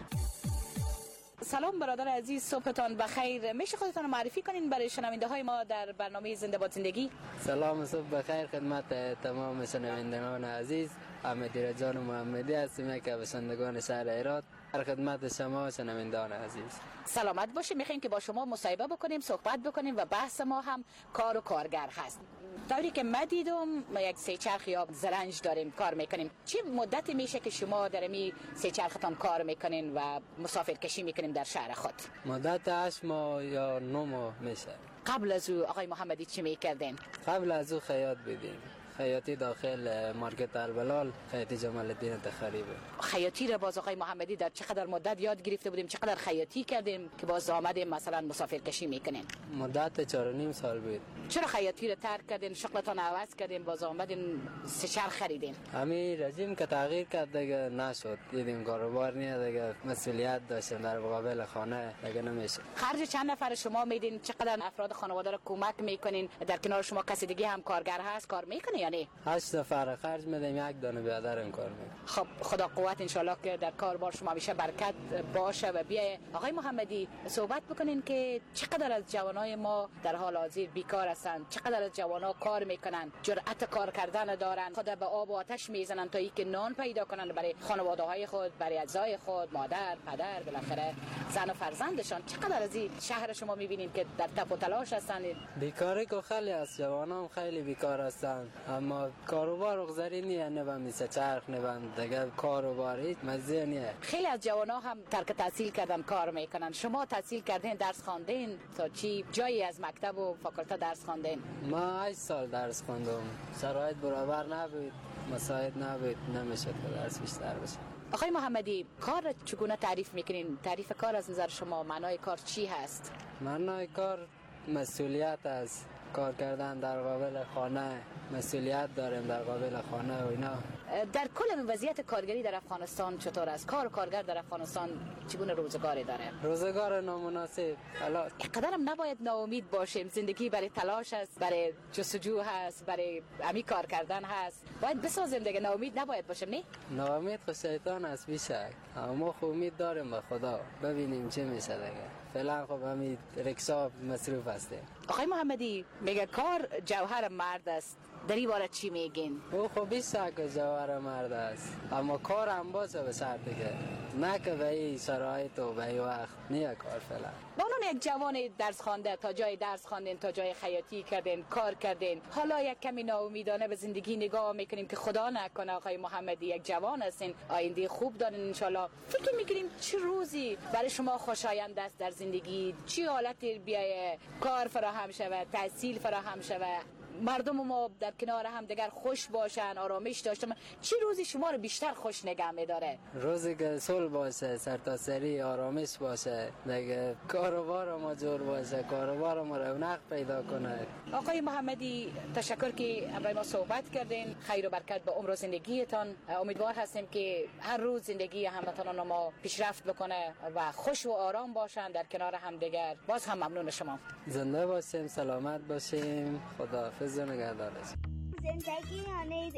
سلام برادر عزیز، صبحتان بخیر. میشه خودتان معرفی کنین برای شنونده های ما در برنامه زنده باد زندگی؟ سلام صبح بخیر خدمت تمام شنوندگان عزیز. احمدی رجان محمدی هستم که باشندگان شهر هرات. در خدمت شما شنوندگان عزیز. سلامت باشید. میخوایم که با شما مصاحبه بکنیم، صحبت بکنیم و بحث ما هم کار و کارگر هست. طوری که من دیدم ما یک سه چرخ یا زرنج داریم کار میکنیم. چه مدتی میشه که شما در می سه چرختان کار میکنین و مسافر کشی میکنین در شهر خود؟ مدت 8 ماه یا 9 ماه میشه. قبل از او آقای محمدی چی میکردین؟ قبل از او خیاط بودیم. خیاطی داخل مارکت البلال، خیاطی جمال الدین تخریبه. خیاطی را باز آقای محمدی در چقدر مدت یاد گرفته بودیم؟ چقدر خیاطی کردیم که باز آمدیم مثلا مسافر کشی میکنین؟ مدت 4.5 سال بود. چرا خیاطی را ترک کردین؟ شغلتان عوض کردین باز آمدین سه چرخ خریدین؟ همین رژیم که تغییر کرد دیگه نشد. دیدیم کاروبار نیست دیگه، مسئولیت داشتیم در مقابل خانه دیگه نمیشه. خرج چند نفر شما میدین؟ چقدر افراد خانواده را کمک میکنین؟ در کنار شما کسی دیگه هم کارگر هست کار میکنه یا نه؟ 8 نفر خرج میدیم، یک دانه بیادرم کار میکنه. خب خدا قوت انشالله که در کاربار شما همیشه برکت باشه و بیای. آقای محمدی صحبت بکنین که چقدر از جوانای ما در حال حاضر بیکار هستند، چقدر از جوانا کار میکنن، جرأت کار کردن دارن، خود به آب و آتش میزنن تا اینکه نان پیدا کنن برای خانواده های خود، برای اعضای خود، مادر، پدر، بالاخره زن و فرزندشان. چقدر از این شهر شما میبینیم که در تپ و تلاش هستند. بیکاری که خیلی از جوانان خیلی بیکار هستند، اما کاروبار گذاری نیه، نه میشه چرخ نه دیگه کاروباری مزه نیه. خیلی از جوانا هم ترک تحصیل کردن کار میکنن. شما تحصیل کردین، درس خواندین تا چی جایی از مکتب و فاکولته درس خواندین؟ ما 8 سال درس خواندم. شرایط برابر نبود، مساعد نبود، نمیشد که درس بیشتر بشه. آقای محمدی کار چگونه تعریف میکنین؟ تعریف کار از نظر شما معنای کار چی هست؟ معنای کار مسئولیت است. کار کردن در قابل خانه، مسئولیت داریم در قابل خانه و اینا. در کل وضعیت کارگری در افغانستان چطور است؟ کار و کارگر در افغانستان چگونه روزگاری داره؟ روزگار نامناسب. حالا قدرم نباید ناامید باشیم. زندگی برای تلاش است، برای جستجو هست، برای امی کار کردن هست. باید بسازیم دیگه، ناامید نباید باشیم. نه ناامید خود شیطان است بیشک. اما خب امید داریم به خدا، ببینیم چه میشه دیگه. فعلا خب همین رکشا مصروف هستیم. آقای محمدی میگه کار جوهر مرد است. در این باره چی میگین؟ او خب بیشک جوهر مرد است، اما کار هم باشه به شرط که نه که به این شرایط و به این وقت نیه کار فعلا. با اون یک جوان درس خوانده، تا جای درس خواندین، تا جای خیاطی کردین، کار کردین، حالا یک کمی ناامیدانه به زندگی نگاه میکنیم که خدا نکنه آقای محمدی یک جوان هستین، آینده خوب دارین انشالله. فکر میکنیم چه روزی برای شما خوشایند است در زندگی؟ چی حالتی بیایه کار فراهم شود، تحصیل فراهم شود، مردم ما در کنار هم دیگر خوش باشن، آرامش داشته باشن؟ چه روزی شما رو بیشتر خوش نگه می‌داره؟ روزی که صلح باشه، سرتاسری آرامش باشه، دیگه کاروبار ما جور باشه، کاروبار ما رونق پیدا کنه. آقای محمدی تشکر که برای ما صحبت کردین. خیر و برکت به عمر و زندگیتان. امیدوار هستیم که هر روز زندگی هموطنان ما پیشرفت بکنه و خوش و آرام باشن در کنار هم دیگر. باز هم ممنون شما. زنده باشیم، سلامت باشیم. خداحافظ و نگهدارش. زندگی یعنی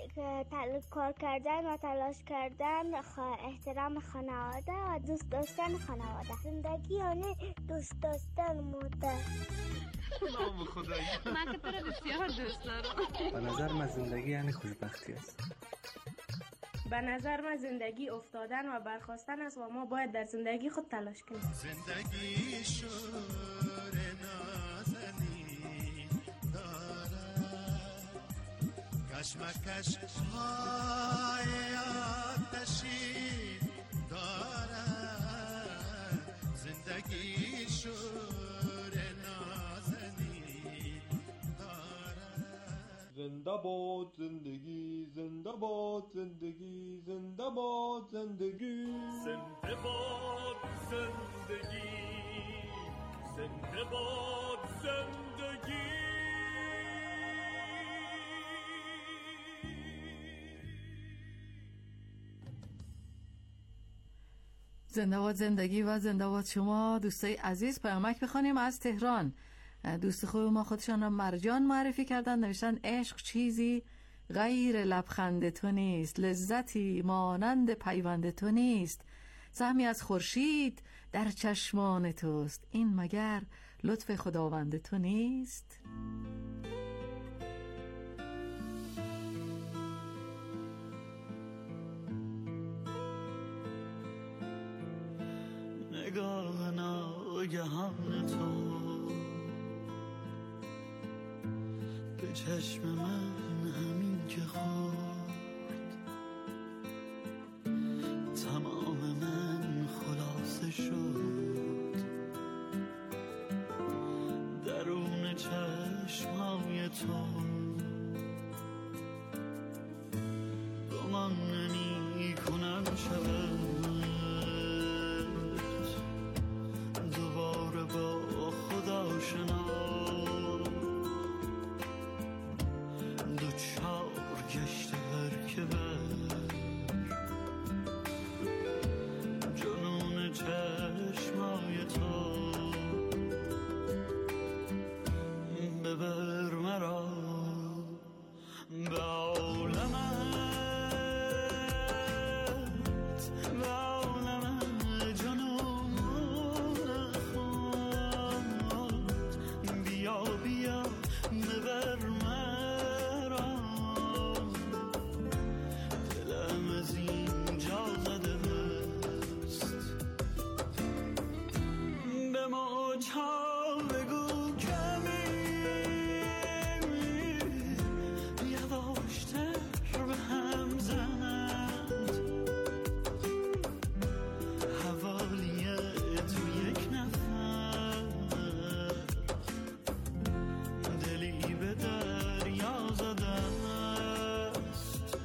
کار کردن و تلاش کردن، احترام خانواده و دوست داشتن خانواده. زندگی یعنی دوست داشتن مادر. نام خدایی. من که تو رو بسیار دوست دارم. به نظر من زندگی یعنی خوشبختی است. به نظر من زندگی افتادن و برخاستن است و ما باید در زندگی خود تلاش کنیم. زندگی شور نازنین دارد، کشمکش های نشید دارد زندگی شور نازنین دارد. زنده باد زندگی، زنده باد زندگی، زنده باد زندگی، زنده باد زندگی، زنده باد زندگی. زنده باد زندگی و زنده باد شما دوستای عزیز. پیامک بخونیم از تهران. دوست خوب ما خودشان را مرجان معرفی کردن، نوشتن عشق چیزی غیر لبخند تو نیست، لذتی مانند پیوند تو نیست، سهمی از خورشید در چشمان توست، این مگر لطف خداوند تو نیست؟ نگاه ناگهان تو به چشم من همین که خورد، تمام من خلاصه شد، درون چشمای تو گمان نمی کنم شود دوباره با خدا شنا دوچار گشته هر که بر جنون چشمای تو ببر مرا به عالمت، به عالم جنون خود، بیا بیا ببر مرا، دلم از اینجا زده است، به موجها بگو کمی یواشتر به هم زنند، حوالی تو یک نفر دلی به دریا زده است.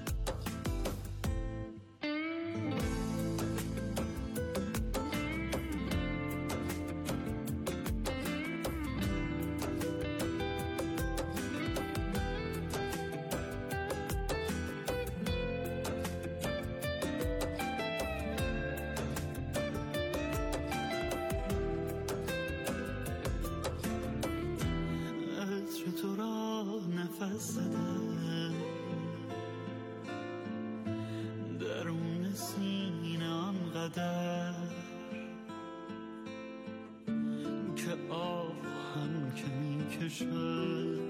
عطر تو را نفس زده درون سینه آنقدر که آهم که می کشد،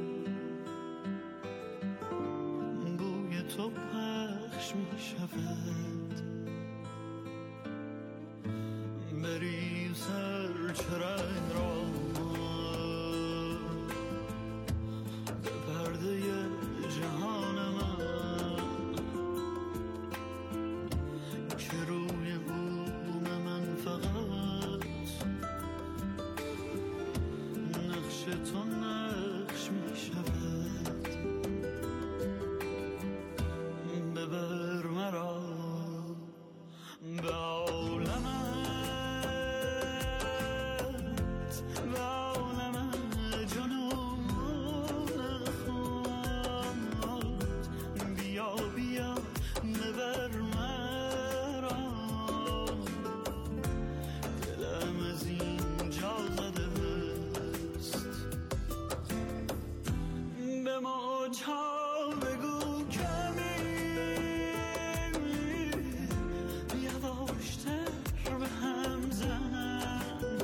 بوی تو پخش می شود، بری سر چرنگ را به پرده جهان من، که روی بوم من فقط نقش تو نقش می شود، ببر مرا به عالمت، به عالم جنون خود، بیا بیا ببر مرا، دلم از اینجا زده است، به موجها بگو کمی یواشتر به هم زنند،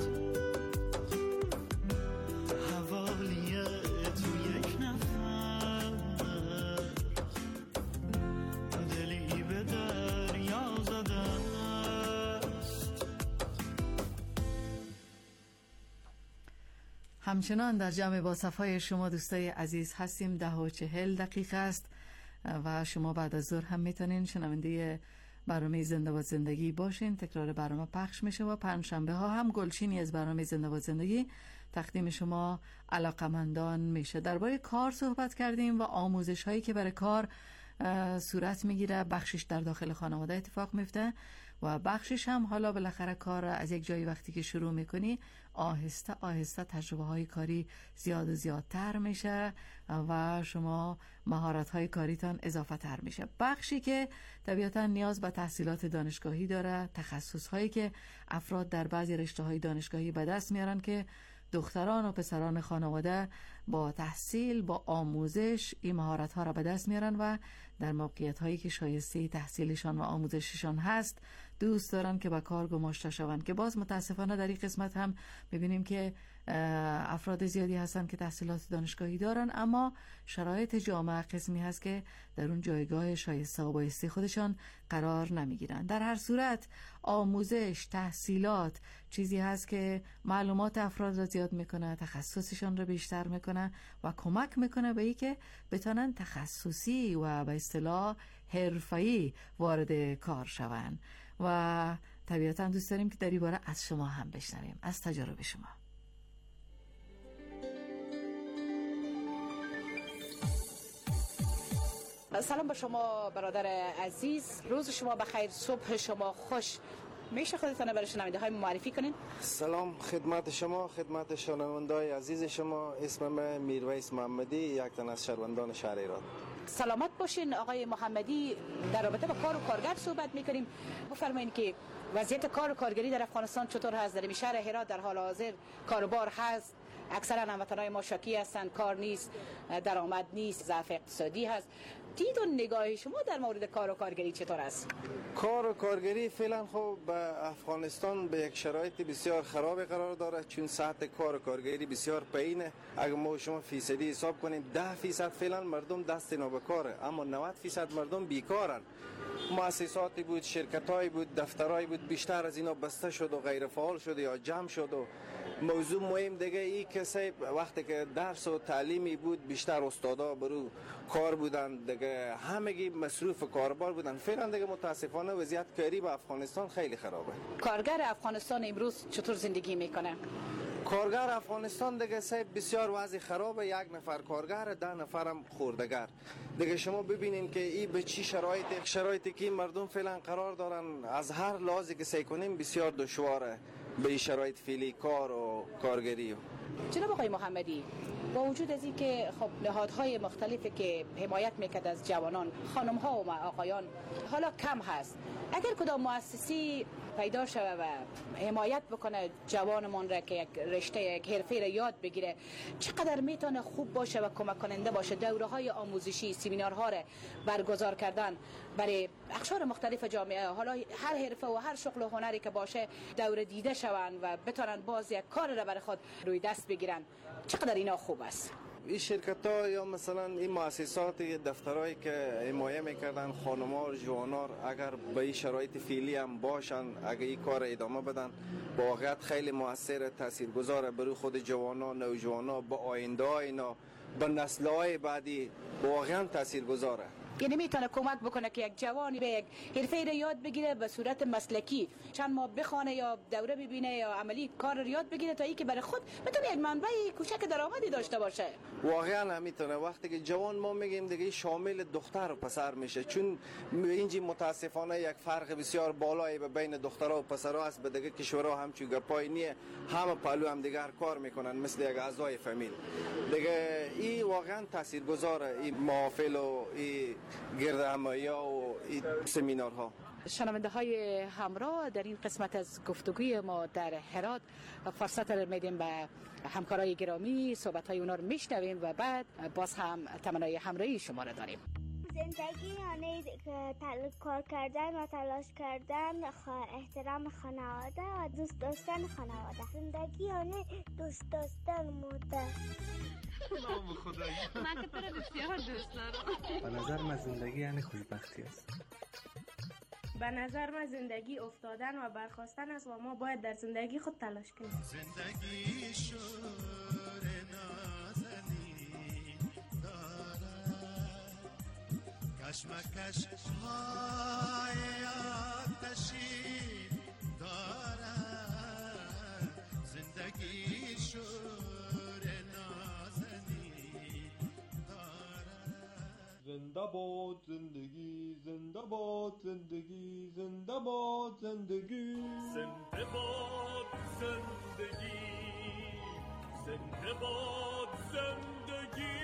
حوالی تو یک نفر دلی به دریا زده است. همچنان در جمع با صفای شما دوستای عزیز هستیم. 10:40 است و شما بعد از ظهر هم میتونین شنونده برنامه زنده و زندگی باشین. تکرار برنامه پخش میشه و پنجشنبه ها هم گلچینی از برنامه زنده و زندگی تقدیم شما علاقمندان میشه. درباره کار صحبت کردیم و آموزش هایی که برای کار صورت میگیره. بخشش در داخل خانواده اتفاق میفته و بخشش هم حالا بالاخره کار از یک جایی وقتی که شروع میکنی آهسته آهسته تجربه های کاری زیاد و زیادتر میشه و شما مهارت های کاریتان اضافه تر میشه. بخشی که طبیعتا نیاز به تحصیلات دانشگاهی داره، تخصص هایی که افراد در بعضی رشته های دانشگاهی به دست میارن که دختران و پسران خانواده با تحصیل، با آموزش این مهارت ها را به دست میارن و در موقعیت هایی که شایسته تحصیلشان و آموزششان هست دوست دارن که به کار گماشته شوند، که باز متاسفانه در این قسمت هم ببینیم که افراد زیادی هستن که تحصیلات دانشگاهی دارن اما شرایط جامعه قسمی هست که در اون جایگاه شایسته و بایسته خودشان قرار نمیگیرن. در هر صورت آموزش، تحصیلات چیزی هست که معلومات افراد را زیاد میکنه، تخصصشان را بیشتر میکنه و کمک میکنه به این که بتونن تخصصی و به اصطلاح حرفه‌ای وارد کار شوند. و طبیعتا دوست داریم که در این باره از شما هم بشنویم، از تجربه شما. سلام به شما برادر عزیز، روز شما بخیر، صبح شما خوش. میشه خودتون برای شنونده های معرفی کنین؟ سلام خدمت شما، خدمت شنونده های عزیز شما. اسم من میرویس محمدی، یک تن از شهروندان شهر ایران. سلامت باشین آقای محمدی. در رابطه با کار و کارگر صحبت میکنیم. بفرمایین که وضعیت کار و کارگری در افغانستان چطور هست؟ در شهر هرات در حال حاضر کاروبار هست؟ اکثر هموطنان ما شاکی هستند، کار نیست، درآمد نیست، ضعف اقتصادی هست. دید و نگاه شما در مورد کار و کارگری چطور است؟ کار و کارگری فعلا خب به افغانستان به یک شرایط بسیار خراب قرار داره، چون سطح کار و کارگری بسیار پایینه. اگر ما شما فیصدی حساب کنیم 10% فعلا مردم دست نابکاره، اما 90% مردم بیکارن. مؤسساتی بود، شرکتایی بود، دفترایی بود، بیشتر از اینا بسته شد و غیر فعال شد یا جمع شد. و موضوع مهم دیگه ای کسی وقتی که درس و تعلیمی بود بیشتر استادا برو کار بودن دیگه، همگی مصروف کاربار بودن. فعلا دیگه متاسفانه وضعیت کاری به افغانستان خیلی خرابه. کارگر افغانستان امروز چطور زندگی میکنه؟ کارگر افغانستان دیگه بسیار وضع خرابه. 1 نفر کارگر، 10 نفرم خوردگر. دیگه شما ببینین که این به چی شرایطی که مردم فعلا قرار دارن، از هر لحاظی که سعی کنیم بسیار دشواره به این شرایط فعلی کار و کارگری. جناب آقای محمدی، با وجود از این که خب نهادهای مختلفی که حمایت میکرد از جوانان، خانم ها و آقایان حالا کم هست، اگر کدام مؤسسی پیدا شود و حمایت بکنه جوانمان را که یک رشته، یک حرفه را یاد بگیره، چقدر میتونه خوب باشه و کمک کننده باشه. دوره های آموزشی، سمینارها را برگزار کردن برای اقشار مختلف جامعه، حالا هر حرفه و هر شغل و هنری که باشه دوره دیده شوند و بتونن باز یک کار را برای خود روی دست بگیرن، چقدر اینا خوب است. این شرکت ها یا مثلا این مؤسسات، دفترهایی که حمایت میکردن خانم‌ها و جوانان، اگر به این شرایط فعلی هم باشن، اگر این کار ادامه بدن، با واقعیت خیلی مؤثر، تاثیرگذاره برای خود جوانان، نوجوانان، با آینده اینا، به نسل‌های بعدی واقعا تاثیرگذاره. یعنی میتونه کمک بکنه که یک جوانی به یک حرفه را یاد بگیره به صورت مسلکی، چند ماه بخونه یا دوره ببینه یا عملی کار را یاد بگیره تا اینکه برای خود بتونه یک منبع کوچک درآمدی داشته باشه. واقعا میتونه. وقتی که جوان ما میگیم دیگه شامل دختر و پسر میشه، چون اینجی متاسفانه یک فرق بسیار بالایی بین دخترها و پسرها است. به دیگه کشورها همچون گپای نیه، همه پهلو هم دیگر کار میکنن مثل یک اعضای فامیل دیگه. این واقعا تاثیرگذاره، این محافل و این گردهمایی‌ها و این سمینارها. شنونده های همراه، در این قسمت از گفتگوی ما در هرات فرصت را میدیم به همکارای گرامی، صحبت های اونا رو میشنویم و بعد باز هم تمنای همراهی شما را داریم. زندگی یعنی کار کردن و تلاش کردن، احترام خانواده و دوست داشتن خانواده. زندگی یعنی دوست داشتن مادر. نام خدایی. من که تو رو بسیار دوست دارم. به نظر من زندگی یعنی خوشبختی است. به نظر من زندگی افتادن و برخاستن است و ما باید در زندگی خود تلاش کنیم. زندگی شور نازنین دارد، کشمکش های آتشی دارد زندگی شور نازنی دارد. زنده باد زندگی، زنده باد زندگی، زنده باد زندگی، زنده باد زندگی، زنده باد زندگی.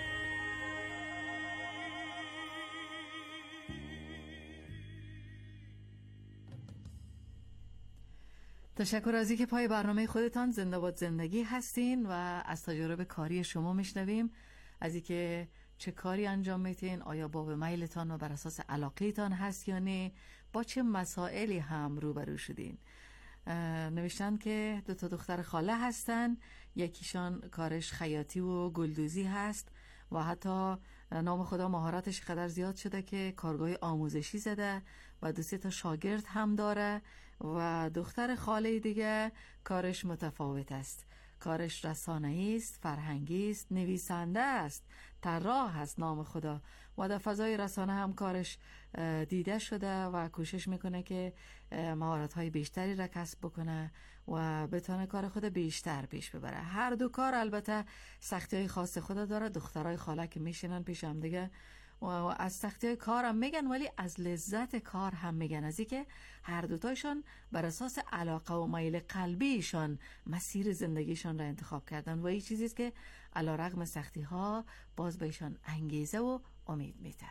تشکر از اینکه پای برنامه خودتان زنده باد زندگی هستین و از تجارب کاری شما میشنویم، از اینکه چه کاری انجام میتین، آیا باب میلتان و بر اساس علاقیتان هست یا نه، با چه مسائلی هم روبرو شدین. نوشتن که 2 دختر خاله هستن، یکیشان کارش خیاطی و گلدوزی هست و حتی نام خدا مهارتش قدر زیاد شده که کارگاه آموزشی زده و 2-3 شاگرد هم داره. و دختر خاله دیگه کارش متفاوت است، کارش رسانه‌ای است، فرهنگی است، نویسنده است، طراح است نام خدا و در فضای رسانه هم کارش دیده شده و کوشش میکنه که مهارت‌های بیشتری را کسب بکنه و بتونه کار خود بیشتر پیش ببره. هر دو کار البته سختی‌های خاص خود داره. دخترای خاله که میشینن پیش هم دیگه و از سختی‌های کار هم میگن، ولی از لذت کار هم میگن، از اینکه هر دوتایشان بر اساس علاقه و میل قلبیشان مسیر زندگیشان را انتخاب کردن و این چیزیست که علیرغم سختی‌ها باز بهشان انگیزه و امید میده.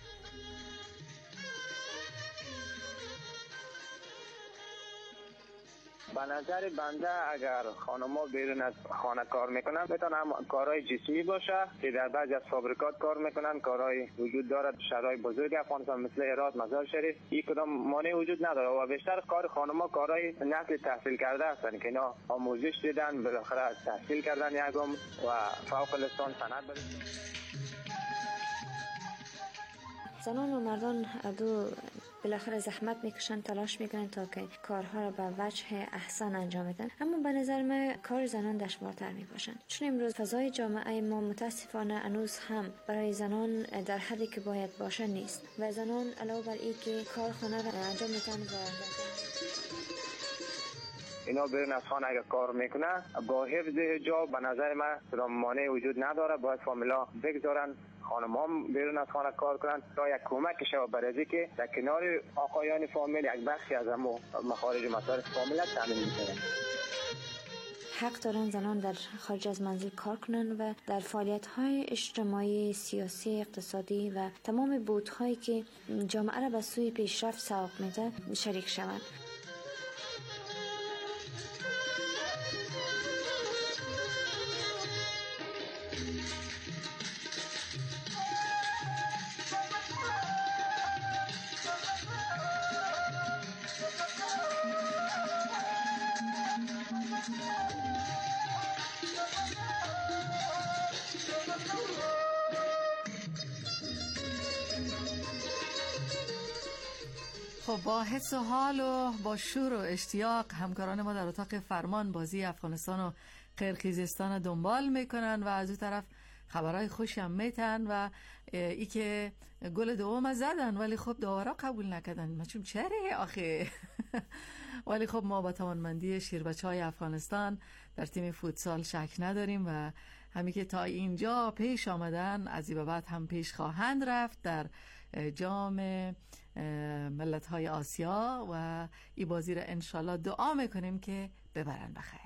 به نظر بنده اگر خانم‌ها بیرون از خانه کار میکنن، میتونه هم کارهای جسمی باشه که در بعضی از فابریکات کار میکنن، کارهای وجود دارد شهرهای بزرگ افغانستان مثل هرات، مزار شریف، یک کدام مانع وجود نداره و بیشتر کار خانم‌ها کارهای نسل تحصیل کرده هستند که اینا آموزش دیدن، بالاخره تحصیل کردن یکم و فوق لیسانس سند برسن. زنان و مردان دو بالاخره زحمت میکشن، تلاش میکنن تا که کارها را به وجه احسن انجام بدن، اما به نظر من کار زنان دشوارتر میباشن، چون امروز فضای جامعه ما متاسفانه هنوز هم برای زنان در حدی که باید باشه نیست و زنان علاوه بر این که کارخانه را انجام میدن و اینا بیرون از خانه اگر کار میکنه با حفظ حجاب به نظر من مانع وجود نداره. باید فامیلا بگذارن خانم هم بیرون از خانه کار کنن تا یک کمک شود برای که در کنار آقایان فامیل یک بخشی از همو مخارج مصارف فامیل تامین میکنن. حق دارن زنان در خارج از منزل کار کنن و در فعالیت‌های اجتماعی، سیاسی، اقتصادی و تمام بودهایی که جامعه را به سوی پیشرفت سوق میده شریک شوند. خب با حس و حال و با شور و اشتیاق همکاران ما در اتاق فرمان بازی افغانستان و قرقیزستان دنبال میکنن و از اون طرف خبرهای خوشی هم میتن و ای که گل دوم زدن ولی خب داورا قبول نکردن. مچم چره آخه ولی خب ما با توانمندی شیربچه‌های افغانستان در تیم فوتسال شک نداریم و همی که تا اینجا پیش آمدن از این به بعد هم پیش خواهند رفت در جام ملت‌های آسیا و این بازی را انشالله دعا میکنیم که ببرن بخیر.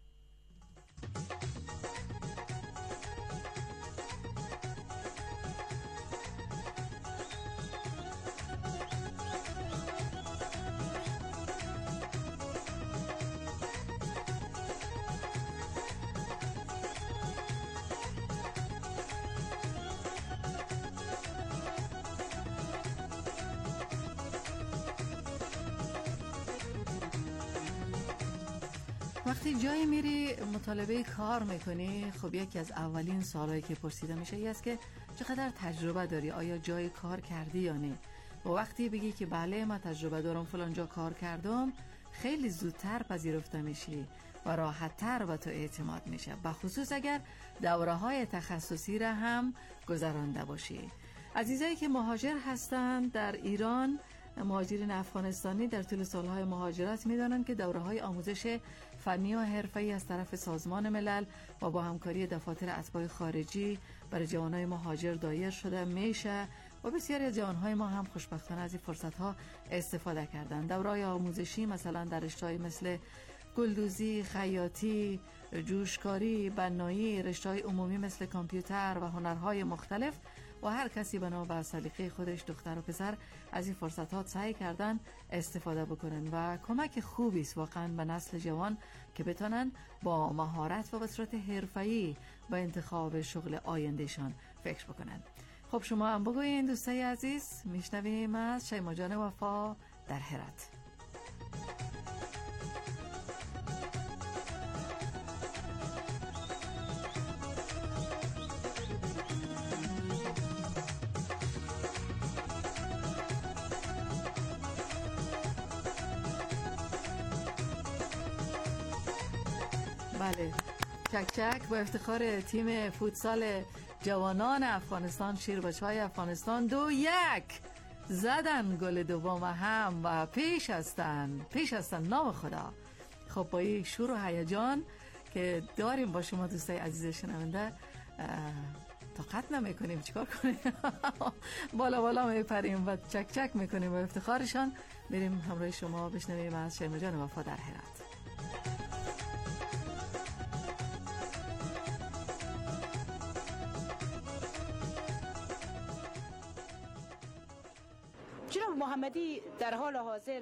وقتی جایی میری مطالبه کار میکنی، خب یکی از اولین سوالایی که پرسیده میشه این است که چقدر تجربه داری، آیا جای کار کردی یا نه. و وقتی بگی که بله من تجربه دارم فلان جا کار کردم، خیلی زودتر پذیرفته میشی و راحت‌تر به تو اعتماد میشه، بخصوص اگر دوره‌های تخصصی را هم گذرانده باشی. عزیزایی که مهاجر هستند در ایران، مهاجرین افغانستانی در طول سالهای مهاجرت می‌دانند که دوره‌های آموزش فنی و حرفه‌ای از طرف سازمان ملل و با همکاری دفاتر اتباع خارجی برای جوانای مهاجر دایر شده میشه و بسیاری از جوانهای ما هم خوشبختانه از این فرصت‌ها استفاده کردند. دوره‌های آموزشی مثلا در رشته‌های مثل گلدوزی، خیاطی، جوشکاری، بنایی، رشته‌های عمومی مثل کامپیوتر و هنرهای مختلف و هر کسی بنا بر سلیقه خودش، دختر و پسر، از این فرصت‌ها سعی کردن استفاده بکنن و کمک خوبی است واقعا به نسل جوان که بتونن با مهارت و به صورت حرفه‌ای به انتخاب شغل آیندهشان فکر بکنن. خب شما هم بگوین دوستای عزیز، میشنویم از شیما جان وفا در هرات. بله، چک چک با افتخار تیم فوتسال جوانان افغانستان، شیربچه‌های افغانستان 2-1 زدن گل دوم هم و پیش هستن نام خدا. خب با این شور و هیجان که داریم با شما دوستای عزیز شنونده طاقت نمیکنیم، چیکار کنیم؟ بالا میپریم و چک چک میکنیم با افتخارشان. بریم همراه شما بشنویم از شیما جان وفا در هرات. جناب محمدی، در حال حاضر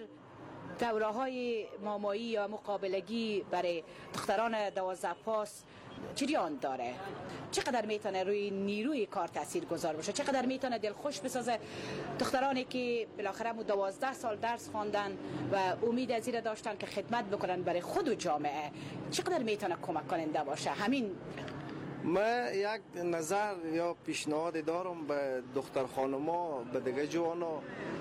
دوره‌های مامایی یا مقابلگی برای دختران 12 پاس جریان داره. چقدر میتونه روی نیروی کار تاثیر گذار باشه؟ چقدر میتونه دلخوش بسازه دخترانی که بالاخره 12 سال درس خواندن و امید از این داشتن که خدمت بکنن برای خود و جامعه؟ چقدر میتونه کمک کننده باشه همین؟ من یک نظر یا پیشنهاد دارم به دختر خانوما، به دیگه جوانا،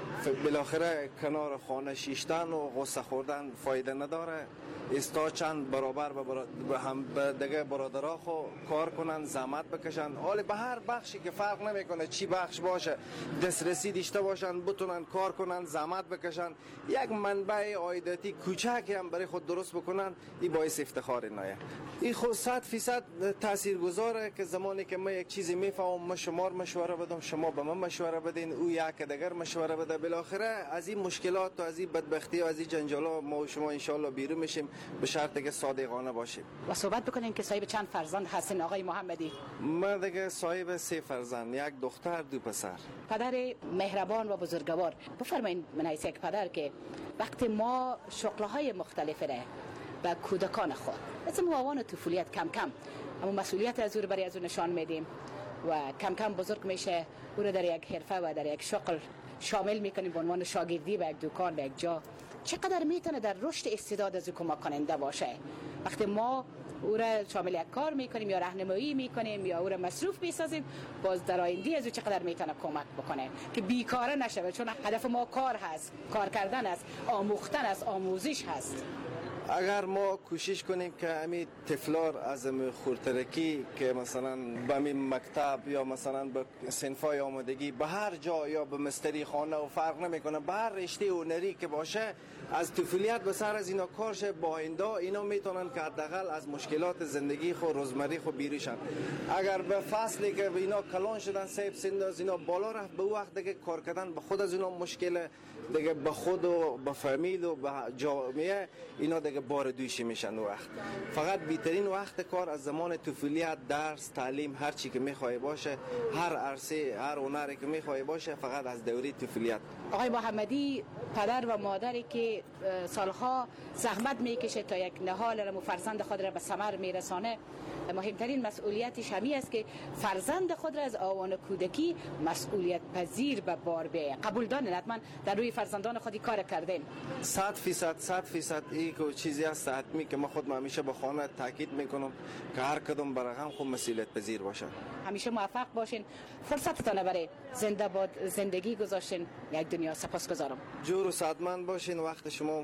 بالاخره کنار خانه شیشتن و غصه خوردن فایده نداره. استا چند برابر به هم به دیگه برادرها خو کار کنن، زحمت بکشن. حالا به هر بخشی که فرق نمیکنه چی بخش باشه، دسترسی داشته باشن، بتونن کار کنن، زحمت بکشن، یک منبع عایداتی کوچک هم برای خود درست بکنن، این باعث افتخار نایه. این خود 100% تاثیرگذاره که زمانی که من یک چیزی میفهمم، من شما مشوره بدم، شما به من مشوره بدین، او یک دیگر مشوره بده، بالاخره از این مشکلات و از این بدبختی و از این جنجالا ما و شما ان شاء الله بیرون میشیم، به شرطی که صادقانه باشیم. و صحبت بکنین که صاحب چند فرزند هستین آقای محمدی؟ من دیگه صاحب 3 فرزند، یک دختر 2 پسر. پدر مهربان و بزرگوار. بفرمایید من حیث یک پدر که وقتی ما شغل‌های مختلف را به کودکان خود مثل موان طفولیت کم کم اما مسئولیت از او رو برای از او نشان میدیم و کم کم بزرگ میشه، او رو در یک حرفه و در یک شغل شامل میکنیم به عنوان شاگردی به یک دکان، به یک جا، چقدر میتونه در رشد استعداد از او کمک کننده باشه؟ وقتی ما او را شامل یک کار میکنیم یا راهنمایی میکنیم یا او را مصروف میسازیم، باز در آینده از او چقدر میتونه کمک بکنه که بیکاره نشه، چون هدف ما کار هست، کار کردن است، آموختن است، آموزش هست. اگر ما کوشش کنیم که همین طفلار از خورترکی که مثلا به همین مکتب یا مثلا به صنفای آمادگی به هر جا یا به مستری خانه و فرق نمیکنه، به هر رشته هنری که باشه، از طفولیت به سر از اینا کارش با آینده اینا میتونن که حداقل از مشکلات زندگی خود روزمره خود بیریشن. اگر به فصلی که اینا کلان شدن، سیب سند از اینا بالا رفت، به وقت دیگه کار کردن به خود از اینا مشکل دیگه، به خود و به فامیل و به جامعه اینا دیگه بار دوشی میشن. وقت فقط بهترین وقت کار از زمان طفولیت، درس، تعلیم، هر چی که میخوای باشه، هر عرصه، هر هنری که میخوای باشه، فقط از دوره طفولیت. آقای محمدی، پدر و مادری که سالها زحمت میکشه تا یک نهال و فرزند خود را به ثمر میرسانه، مهمترین مسئولیتش همین است که فرزند خود را از آوان کودکی مسئولیت پذیر به بار بیاره. قبول دارین حتما در روی فرزندان خودی کار کردین؟ 100% این چیزی است حتمی که من خود همیشه به خانه تاکید میکنم که هر کدوم برای خود مسئولیت پذیر باشه. همیشه موفق باشین. فرصتتون برای زنده باد زندگی گذاشتین یک دنیا. سپاسگزارم. جور و سعادتمند باشین. وقت شما